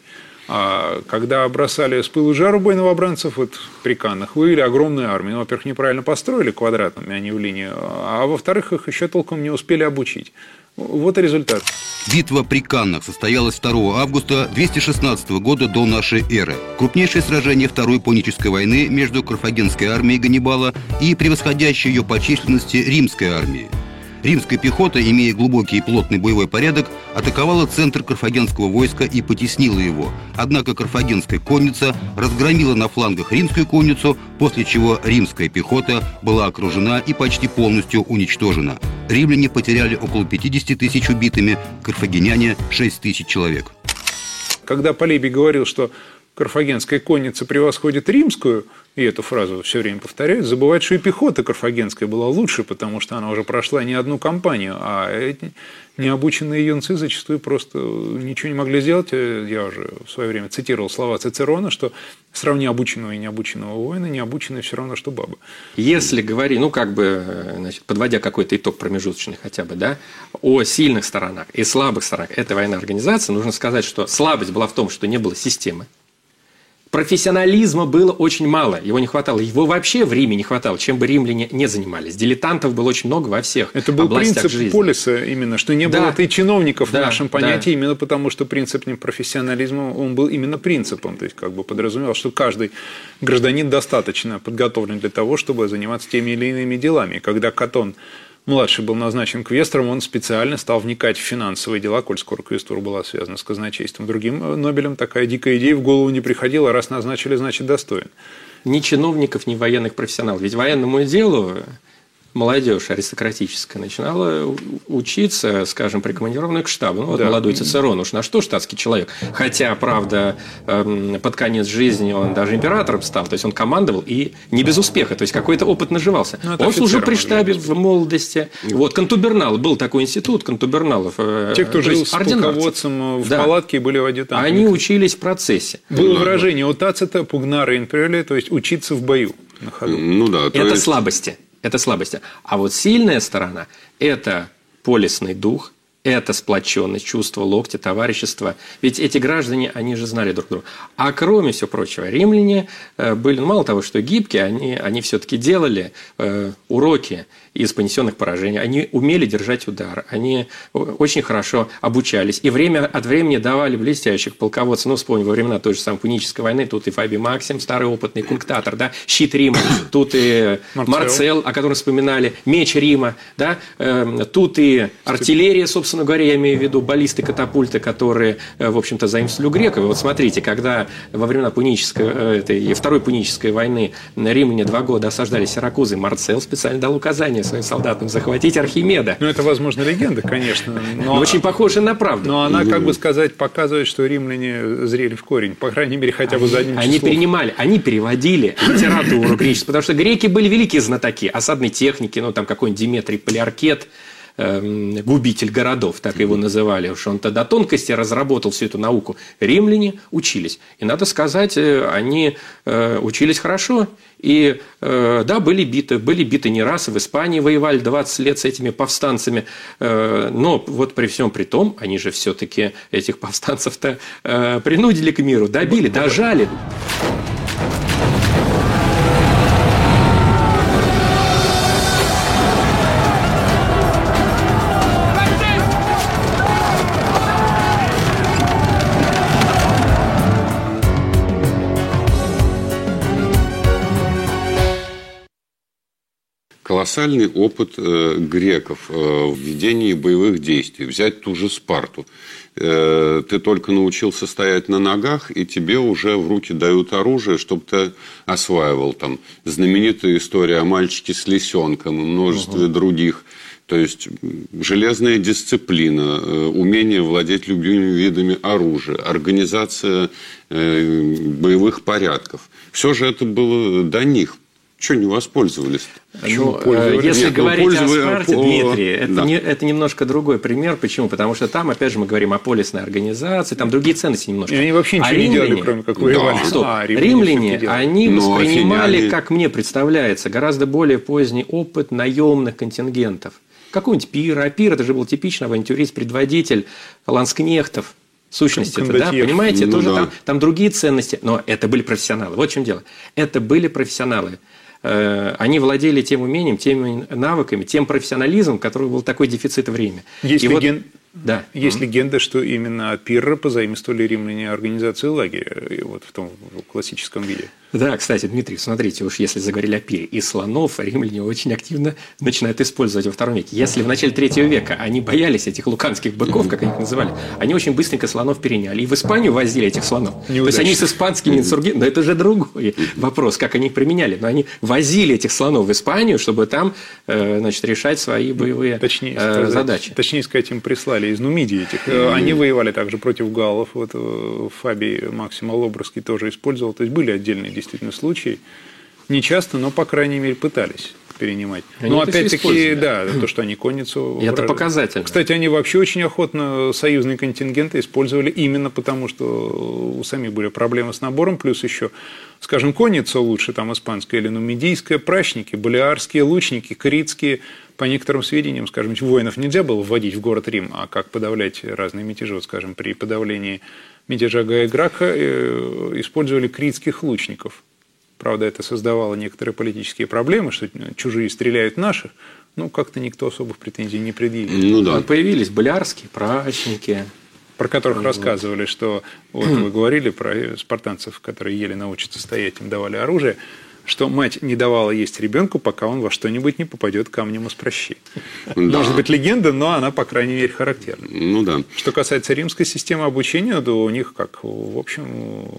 А когда бросали с пылу жару бой новобранцев, вот при Каннах, вывели огромную армию. Во-первых, неправильно построили квадратными, а не в линию. А во-вторых, их еще толком не успели обучить. Вот и результат. Битва при Каннах состоялась 2 августа 216 года до нашей эры. Крупнейшее сражение Второй Пунической войны между карфагенской армией Ганнибала и превосходящей ее по численности римской армией. Римская пехота, имея глубокий и плотный боевой порядок, атаковала центр карфагенского войска и потеснила его. Однако карфагенская конница разгромила на флангах римскую конницу, после чего римская пехота была окружена и почти полностью уничтожена. Римляне потеряли около 50 тысяч убитыми, карфагеняне – 6 тысяч человек. Когда Полибий говорил, что карфагенская конница превосходит римскую, и эту фразу все время повторяют, забывают, что и пехота карфагенская была лучше, потому что она уже прошла не одну кампанию, а эти необученные юнцы зачастую просто ничего не могли сделать. Я уже в свое время цитировал слова Цицерона, что сравни обученного и необученного воина, необученный все равно, что баба. Если говорить, значит, подводя какой-то итог промежуточный хотя бы, да, о сильных сторонах и слабых сторонах этой военной организации, нужно сказать, что слабость была в том, что не было системы. Профессионализма было очень мало, его не хватало. Его вообще в Риме не хватало, чем бы римляне не занимались. Дилетантов было очень много во всех областях жизни. Это был принцип полиса именно, что не было и чиновников в нашем понятии, именно потому что принцип профессионализма, он был именно принципом. То есть, как бы подразумевал, что каждый гражданин достаточно подготовлен для того, чтобы заниматься теми или иными делами. И когда Катон младший был назначен квестором, он специально стал вникать в финансовые дела, коль скоро квестура была связана с казначейством. Другим Нобелям такая дикая идея в голову не приходила, раз назначили, значит достоин. Ни чиновников, ни военных профессионалов. Ведь военному делу молодежь аристократическая начинала учиться, скажем, прикомандированную к штабу. Ну, вот молодой Цицерон, уж на что штатский человек. Хотя, правда, под конец жизни он даже императором стал, то есть он командовал и не без успеха, то есть какой-то опыт наживался. Он служил при штабе в молодости. Вот, контубернал, был такой институт контуберналов. Те, кто жил с полководцем в палатке и были в адъютантах. Они учились в процессе. Было выражение у Тацита «пугнare инферли», то есть учиться в бою на ходу. Ну да. Это слабости. Это слабости. А вот сильная сторона – это полисный дух, это сплоченность, чувство локтя, товарищества. Ведь эти граждане, они же знали друг друга. А кроме всего прочего, римляне были, мало того, что гибкие, они все-таки делали уроки из понесенных поражений. Они умели держать удар, они очень хорошо обучались. И время от времени давали блестящих полководцев. Ну, вспомним, во времена той же самой Пунической войны, тут и Фабий Максим, старый опытный кунктатор, да, щит Рима, тут и Марцел, о котором вспоминали, меч Рима, да, тут и артиллерия, собственно говоря, я имею в виду баллисты, катапульты, которые, в общем-то, заимствовали у греков. И вот смотрите, когда во времена Второй Пунической войны римляне 2 года осаждали Сиракузы, Марцел специально дал указание своим солдатам захватить Архимеда. Ну, это, возможно, легенда, конечно. Но очень похоже на правду. Но она, как бы сказать, показывает, что римляне зрели в корень. По крайней мере, хотя бы задним числом. Они принимали, они переводили литературу греческую, потому что греки были великие знатоки осадной техники, ну, там какой-нибудь Диметрий Полиаркет, губитель городов, так его называли, уж он-то до тонкости разработал всю эту науку. Римляне учились. И, надо сказать, они учились хорошо. И, да, были биты не раз. В Испании воевали 20 лет с этими повстанцами. Но вот при всем при том, они же все-таки этих повстанцев-то принудили к миру, добили, дожали. Колоссальный опыт греков в ведении боевых действий. Взять ту же Спарту. Ты только научился стоять на ногах, и тебе уже в руки дают оружие, чтобы ты осваивал. Там знаменитая история о мальчике с лисенком и множестве других. То есть железная дисциплина, умение владеть любыми видами оружия, организация боевых порядков. Все же это было до них. Чего не воспользовались? Если говорить о Спарте, Дмитрий, это немножко другой пример. Почему? Потому что там, опять же, мы говорим о полисной организации, там другие ценности немножко. И они вообще ничего не делали, кроме как воевали. Римляне, они воспринимали, как мне представляется, гораздо более поздний опыт наемных контингентов. Какой-нибудь Пир. А Пир – это же был типичный авантюрист, предводитель ланскнехтов. Сущности, да, понимаете, тоже там другие ценности, но это были профессионалы. Вот в чем дело. Это были профессионалы. Они владели тем умением, теми навыками, тем профессионализмом, который был такой дефицит в Риме. Есть легенда, что именно от Пирра позаимствовали римляне организацию лагеря вот в том классическом виде. Да, кстати, Дмитрий, смотрите, уж если заговорили о пире, и слонов римляне очень активно начинают использовать во втором веке. Если в начале 3 века они боялись этих луканских быков, как они их называли, они очень быстренько слонов переняли. И в Испанию возили этих слонов. Неудачно. То есть они с испанскими инсургентами, но это же другой вопрос, как они их применяли. Но они возили этих слонов в Испанию, чтобы там, значит, решать свои боевые задачи. Точнее сказать, им прислали из Нумидии этих. Они воевали также против галлов. Вот Фабий Максим Алобрский тоже использовал. То есть были отдельные действительно случаи. Не часто, но, по крайней мере, пытались перенимать. Но опять-таки, да, то, что они конницу... Это показательно. Кстати, они вообще очень охотно союзные контингенты использовали именно потому, что у самих были проблемы с набором, плюс еще, скажем, конница лучше, там, испанская или нумидийская, прачники, балиарские, лучники, критские. По некоторым сведениям, скажем, воинов нельзя было вводить в город Рим, а как подавлять разные мятежи. Вот, скажем, при подавлении мятежа Гая Гракха использовали критских лучников. Правда, это создавало некоторые политические проблемы, что чужие стреляют наших. Ну, как-то никто особых претензий не предъявил. Ну, да. Появились балиарские прачники. Про которых рассказывали, что вот вы говорили про спартанцев, которые еле научатся стоять, им давали оружие, что мать не давала есть ребенку, пока он во что-нибудь не попадет камнем из прощи. Да. Может быть, легенда, но она, по крайней мере, характерна. Ну да. Что касается римской системы обучения, то у них, как, в общем,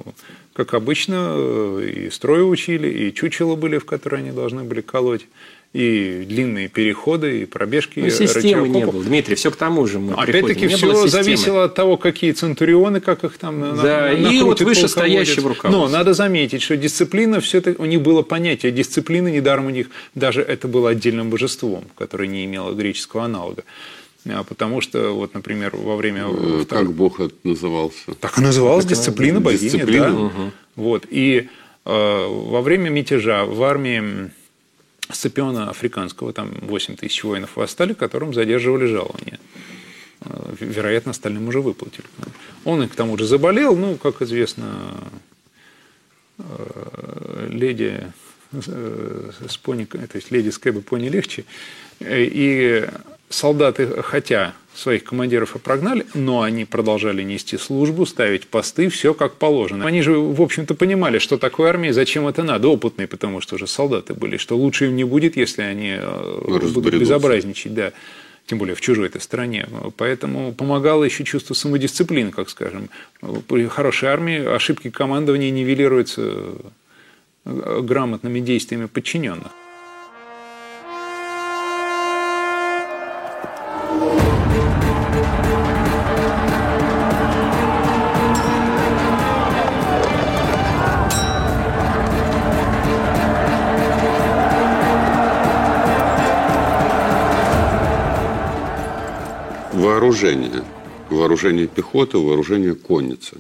как обычно, и строя учили, и чучела были, в которые они должны были колоть. и длинные переходы, и пробежки. Ну, системы не было, Дмитрий, все к тому же мы опять-таки все зависело от того, какие центурионы, как их там и вот вышестоящего руководства. Но надо заметить, что дисциплина, все-таки у них было понятие дисциплины, недаром у них даже это было отдельным божеством, которое не имело греческого аналога. Потому что, вот, например, во время... Как бог это назывался? Так и называлась дисциплина богини, дисциплина. да. Угу. Вот. И во время мятежа в армии Сципиона Африканского, там 8 тысяч воинов восстали, которым задерживали жалования. Вероятно, остальным уже выплатили. Он и к тому же заболел, ну, как известно, леди с пони, то есть леди с кэба пони легче. И солдаты, хотя своих командиров и прогнали, но они продолжали нести службу, ставить посты, все как положено. Они же, в общем-то, понимали, что такое армия, зачем это надо, опытные, потому что уже солдаты были, что лучше им не будет, если они будут безобразничать, да, тем более в чужой-то стране. Поэтому помогало еще чувство самодисциплины, как скажем. При хорошей армии ошибки командования нивелируются грамотными действиями подчиненных. Вооружение пехоты, вооружение конницы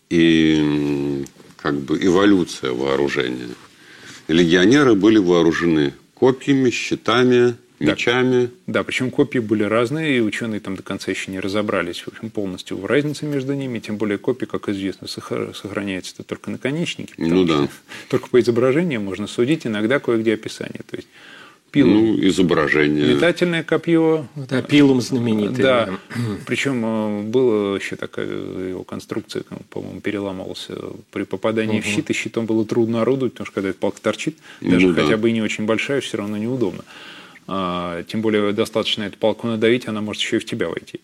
и как бы эволюция вооружения. Легионеры были вооружены копьями, щитами, мечами. Да, причем копья были разные, и ученые там до конца еще не разобрались в общем, полностью в разнице между ними. Тем более копья, как известно, сохраняется только наконечники. Ну да. Только по изображениям можно судить, иногда кое-где описание. То есть пилум, изображение. Метательное копье. Да, пилум знаменитый. Да. Причем была еще такая его конструкция, по-моему, переламывался при попадании в щит, и щитом было трудно орудовать, потому что когда эта палка торчит, даже хотя бы и не очень большая, все равно неудобно. Тем более достаточно эту палку надавить, она может еще и в тебя войти.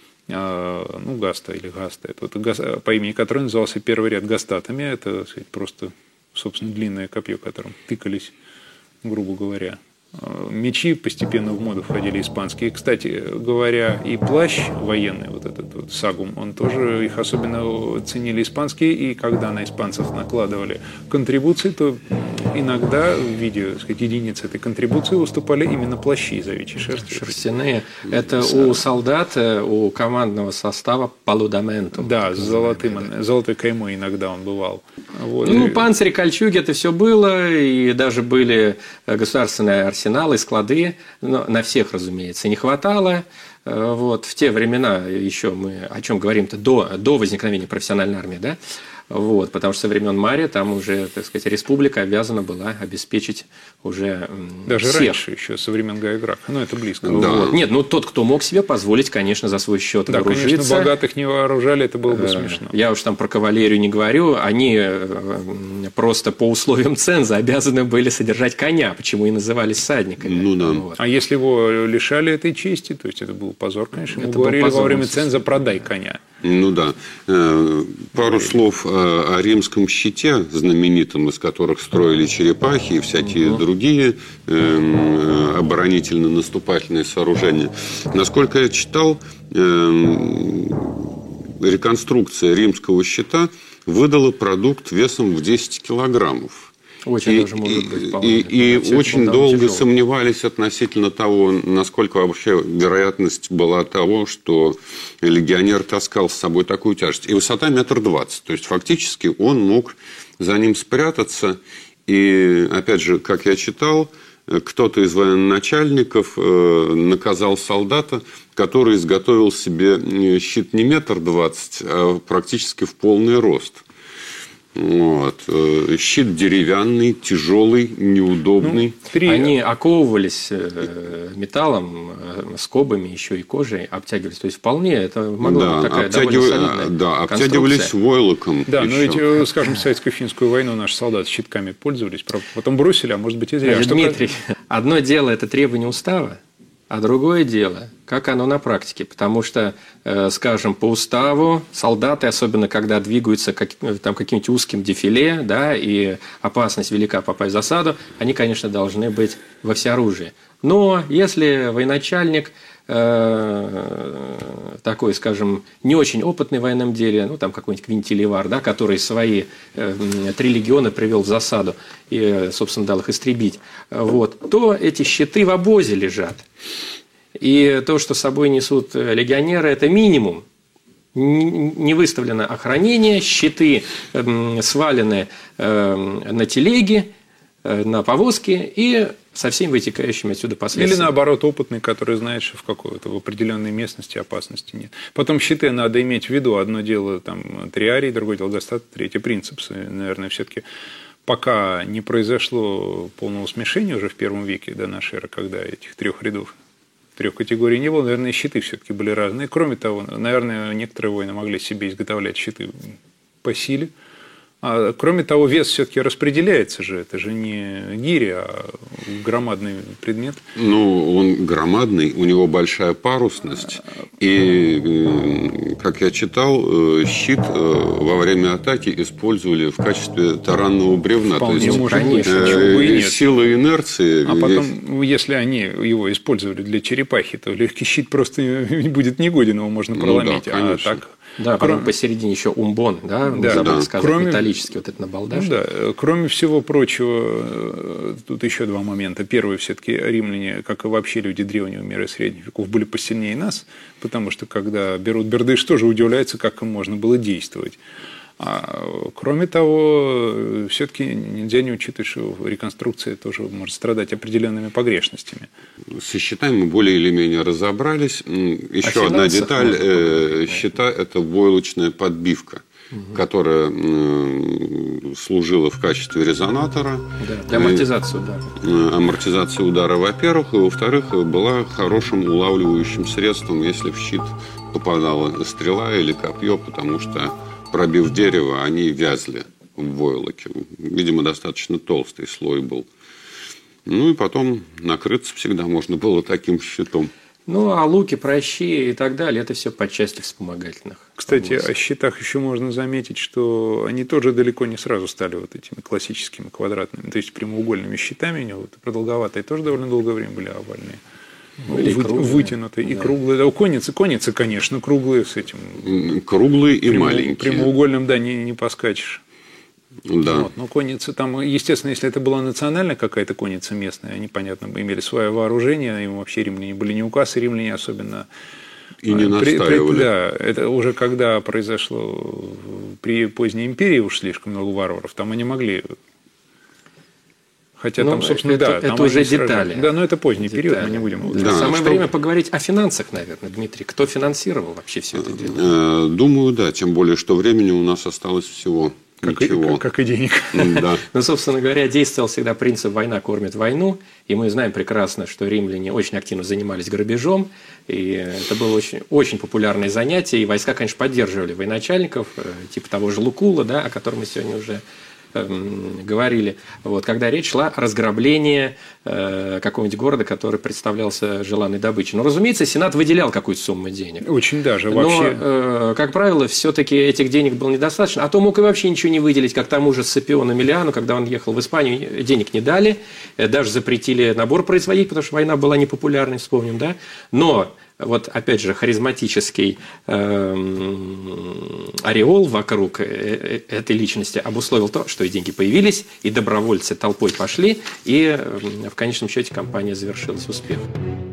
Гаста или Гаста. Это вот, по имени которой назывался первый ряд гастатами. Это сказать, просто, собственно, длинное копье, которым тыкались, грубо говоря. Мечи постепенно в моду входили испанские. Кстати говоря, и плащ военный, вот этот вот сагум, он тоже, их особенно ценили испанские, и когда на испанцев накладывали контрибуции, то иногда в виде, так сказать, единицы этой контрибуции выступали именно плащи из овечьей шерсти. Шерстяные. Это у солдат, у командного состава полудаментум. Да, с золотой каймой иногда он бывал. Вот. Панцири, кольчуги, это все было, и даже были государственные арсеналы, склады, но на всех, разумеется, не хватало. Вот. В те времена еще мы о чем говорим-то до возникновения профессиональной армии, да? Вот, потому что со времен Мария там уже, так сказать, республика обязана была обеспечить уже даже всех. Раньше еще, со времен Гая Гракха. Это близко. Да. Вот. Нет, тот, кто мог себе позволить, конечно, за свой счет вооружиться. Да, конечно, богатых не вооружали, это было бы смешно. Я уж там про кавалерию не говорю. Они просто по условиям ценза обязаны были содержать коня, почему и назывались всадниками. Да. Вот. А если его лишали этой чести, то есть это был позор, конечно. Ему говорили во время ценза: продай коня. Да. Пару слов о римском щите, знаменитом, из которых строили черепахи и всякие другие оборонительно-наступательные сооружения. Насколько я читал, реконструкция римского щита выдала продукт весом в 10 килограммов. Очень даже может быть. И очень долго сомневались относительно того, насколько вообще вероятность была того, что легионер таскал с собой такую тяжесть. И высота 1,20 метра. То есть, фактически, он мог за ним спрятаться. И, опять же, как я читал, кто-то из военачальников наказал солдата, который изготовил себе щит не 1,20 метра, а практически в полный рост. Вот. Щит деревянный, тяжелый, неудобный. Они оковывались металлом, скобами, еще и кожей, обтягивались. То есть вполне это могло быть такая довольно солидная обтягивались войлоком. Да, но ведь, скажем, в советско-финскую войну наши солдаты щитками пользовались, потом бросили, а может быть и зря. Дмитрий, одно дело это требование устава, А другое дело, как оно на практике. Потому что, скажем, по уставу солдаты, особенно когда двигаются там каким-нибудь узким дефиле, да, и опасность велика попасть в засаду, они, конечно, должны быть во всеоружии. Но если военачальник такой, скажем, не очень опытный в военном деле, ну, там какой-нибудь Квинтиливар, да, который свои 3 легиона привел в засаду и, собственно, дал их истребить, вот, то эти щиты в обозе лежат. И то, что с собой несут легионеры, это минимум. Не выставлено охранение, щиты свалены на телеге, на повозке и со всеми вытекающими отсюда последствиями. Или наоборот, опытный, который знает, что в определенной местности опасности нет. Потом щиты надо иметь в виду. Одно дело там триарий, другое дело гастат, третье принципсы. Наверное, все-таки пока не произошло полного смешения уже в первом веке до нашей эры, когда этих 3 рядов, 3 категорий не было, наверное, щиты все-таки были разные. Кроме того, наверное, некоторые воины могли себе изготовлять щиты по силе. А кроме того, вес все-таки распределяется же. Это же не гири, а громадный предмет. Ну, он громадный, у него большая парусность. И, как я читал, щит во время атаки использовали в качестве таранного бревна. Вполне то есть, может быть, почему бы и нет. Сила инерции. А потом, если они его использовали для черепахи, то легкий щит просто будет негоден, его можно проломить. Ну, да, конечно. А так... Да, потом посередине еще умбон, да, забыли сказать, металлический вот этот набалдаш. Да, кроме всего прочего, тут еще 2 момента. Первый, все-таки римляне, как и вообще люди древнего мира и средних веков, были посильнее нас, потому что, когда берут бердыш, тоже удивляются, как им можно было действовать. А кроме того, все-таки нельзя не учитывать, что реконструкция тоже может страдать определенными погрешностями. Со щитами мы более или менее разобрались. Еще одна деталь щита – это войлочная подбивка, которая служила в качестве резонатора. Да, для амортизации удара. Амортизация удара, во-первых, и, во-вторых, была хорошим улавливающим средством, если в щит попадала стрела или копье, потому что, пробив дерево, они вязли в войлоке. Видимо, достаточно толстый слой был. Ну и потом накрыться всегда можно было таким щитом. Ну, а луки, прощи и так далее, это все по части вспомогательных. Кстати, о щитах еще можно заметить, что они тоже далеко не сразу стали вот этими классическими квадратными, то есть прямоугольными щитами. У него продолговатые тоже довольно долгое время были овальные. Вытянутые и круглые. Да, конницы, конечно, круглые с этим. Круглые и маленькие. Прямоугольным, да, не поскачешь. Да. Вот. Но конницы там, естественно, если это была национальная какая-то конница местная, они, понятно, имели свое вооружение, им вообще римляне были не указ, и римляне особенно... И не настаивали. Да, это уже когда произошло при поздней империи уж слишком много варваров, там они могли... Хотя там, собственно, это уже детали. Да, но это поздний период, мы не будем... Да, самое время поговорить о финансах, наверное, Дмитрий. Кто финансировал вообще все это дело? Думаю, да. Тем более, что времени у нас осталось всего ничего. Как и денег. Да. Ну, собственно говоря, действовал всегда принцип «война кормит войну». И мы знаем прекрасно, что римляне очень активно занимались грабежом. И это было очень, очень популярное занятие. И войска, конечно, поддерживали военачальников, типа того же Лукула, да, о котором мы сегодня уже говорили, вот, когда речь шла о разграблении какого-нибудь города, который представлялся желанной добычей. Но, разумеется, Сенат выделял какую-то сумму денег. Очень даже вообще. Но, как правило, все-таки этих денег было недостаточно. А то мог и вообще ничего не выделить, как тому же Сципиону Эмилиану, когда он ехал в Испанию, денег не дали, даже запретили набор производить, потому что война была непопулярной, вспомним, да. Но вот, опять же, харизматический ореол вокруг этой личности обусловил то, что и деньги появились, и добровольцы толпой пошли, и в конечном счете кампания завершилась успехом.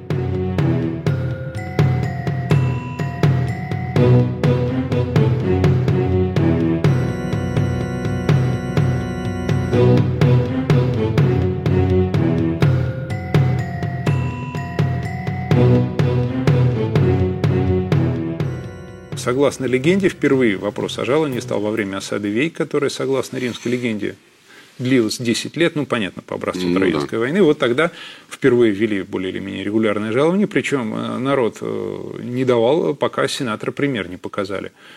Согласно легенде, впервые вопрос о жаловании стал во время осады Вей, которая, согласно римской легенде, длилась 10 лет, ну, понятно, по образцу Троянской войны. Вот тогда впервые ввели более или менее регулярное жалование, причем народ не давал, пока сенаторы пример не показали.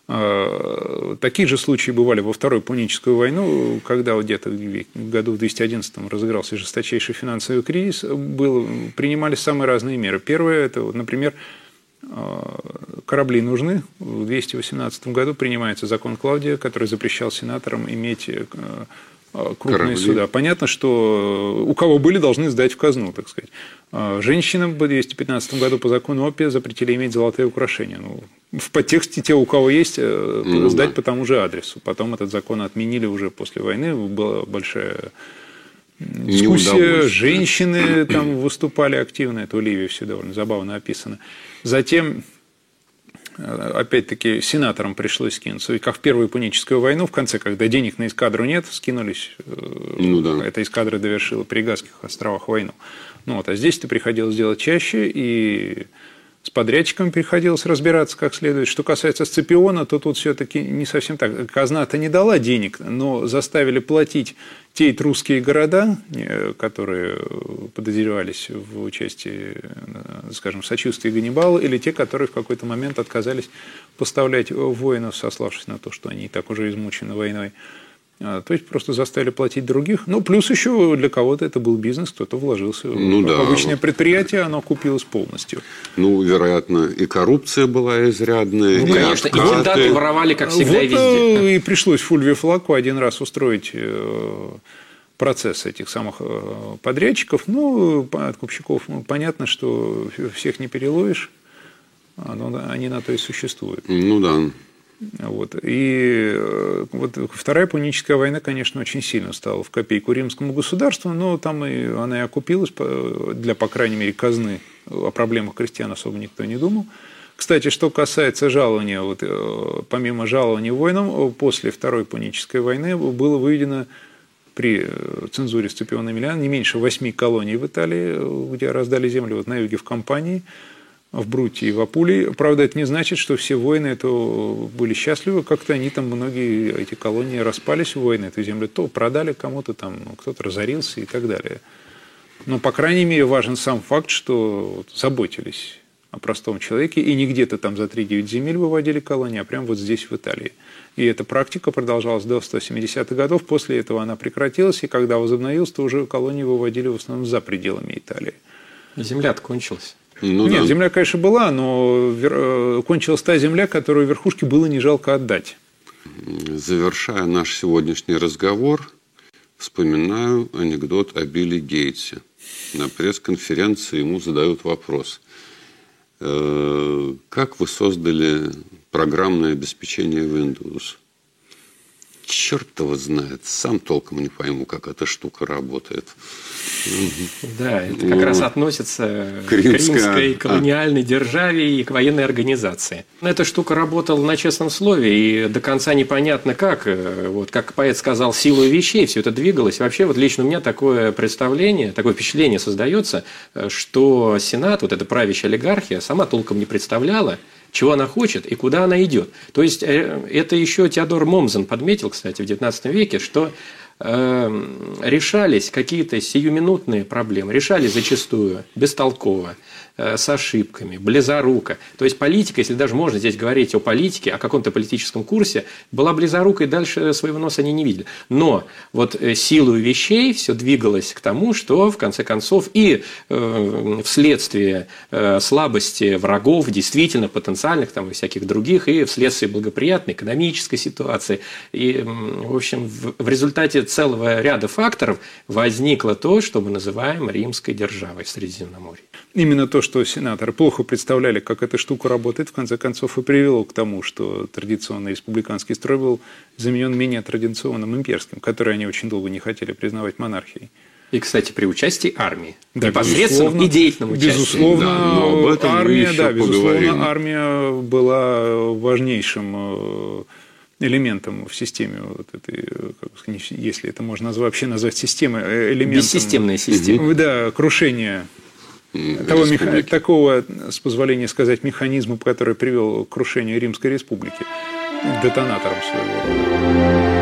Такие же случаи бывали во Вторую Пуническую войну, когда где-то в году в 211 разыгрался жесточайший финансовый кризис, принимались самые разные меры. Первое, это, например, корабли нужны. В 218 году принимается закон Клавдия, который запрещал сенаторам иметь крупные корабли. Суда. Понятно, что у кого были, должны сдать в казну, так сказать. Женщинам в 215 году по закону Оппия запретили иметь золотые украшения. В подтексте те, у кого есть, сдать по тому же адресу. Потом этот закон отменили уже после войны. Была большая дискуссия. Женщины там выступали активно. Это у Ливии все довольно забавно описано. Затем, опять-таки, сенаторам пришлось скинуться. Как в Первую Пуническую войну, в конце, когда денег на эскадру нет, скинулись. Эта эскадра довершила при Гасских островах войну. А здесь это приходилось делать чаще, и с подрядчиками приходилось разбираться как следует. Что касается Сципиона, то тут все-таки не совсем так. Казна-то не дала денег, но заставили платить те этрусские города, которые подозревались в участии, скажем, в сочувствии Ганнибала, или те, которые в какой-то момент отказались поставлять воинов, сославшись на то, что они и так уже измучены войной. То есть просто заставили платить других. Плюс еще для кого-то это был бизнес, кто-то вложился. Обычное предприятие, оно купилось полностью. Вероятно, и коррупция была изрядная. Конечно, и диктаты воровали, как всегда, везде. И пришлось Фульвию Флакку один раз устроить процесс этих самых подрядчиков. Откупщиков. Понятно, что всех не переловишь, но они на то и существуют. И Вторая Пуническая война, конечно, очень сильно стала в копейку римскому государству, но там она и окупилась для, по крайней мере, казны. О проблемах крестьян особо никто не думал. Кстати, что касается жалования, помимо жалования воинам, после Второй Пунической войны было выведено при цензуре Сципиона Эмилиана не меньше 8 колоний в Италии, где раздали землю на юге в Кампании, в Брутии и в Апулии. Правда, это не значит, что все воины это были счастливы. Как-то они там, многие эти колонии распались, воины эту землю то продали кому-то там, кто-то разорился и так далее. Но, по крайней мере, важен сам факт, что заботились о простом человеке, и не где-то там за 3-9 земель выводили колонии, а прямо вот здесь, в Италии. И эта практика продолжалась до 170-х годов. После этого она прекратилась, и когда возобновилась, то уже колонии выводили в основном за пределами Италии. Земля-то кончилась. Нет, земля, конечно, была, но кончилась та земля, которую верхушке было не жалко отдать. Завершая наш сегодняшний разговор, вспоминаю анекдот о Билли Гейтсе. На пресс-конференции ему задают вопрос. Как вы создали программное обеспечение Windows? Черт его знает, сам толком не пойму, как эта штука работает. Да, это как раз относится к римской колониальной державе и к военной организации. Эта штука работала на честном слове, и до конца непонятно как. Как поэт сказал, силой вещей все это двигалось. Вообще, лично у меня такое представление, такое впечатление создается, что Сенат, эта правящая олигархия, сама толком не представляла, чего она хочет и куда она идет. То есть, это еще Теодор Момзен подметил, кстати, в XIX веке, что решались какие-то сиюминутные проблемы, решались зачастую бестолково, с ошибками, близоруко. То есть, политика, если даже можно здесь говорить о политике, о каком-то политическом курсе, была близорука, и дальше своего носа они не видели. Но силой вещей все двигалось к тому, что, в конце концов, и вследствие слабости врагов, действительно потенциальных там, и всяких других, и вследствие благоприятной экономической ситуации, и, в общем, в результате целого ряда факторов возникло то, что мы называем римской державой в Средиземноморье. Именно то, что сенаторы плохо представляли, как эта штука работает, в конце концов и привело к тому, что традиционный республиканский строй был заменен менее традиционным имперским, который они очень долго не хотели признавать монархией. И, кстати, при участии армии. Да, непосредственном и деятельном участии. Безусловно, армия была важнейшим элементом в системе этой, если это можно вообще назвать системой, элементом. Бессистемная система. Да, крушения такого, с позволения сказать, механизма, который привел к крушению Римской республики, детонатором своего рода.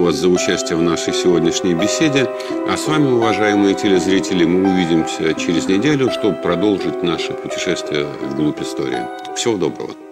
вас за участие в нашей сегодняшней беседе. А с вами, уважаемые телезрители, мы увидимся через неделю, чтобы продолжить наше путешествие вглубь истории. Всего доброго.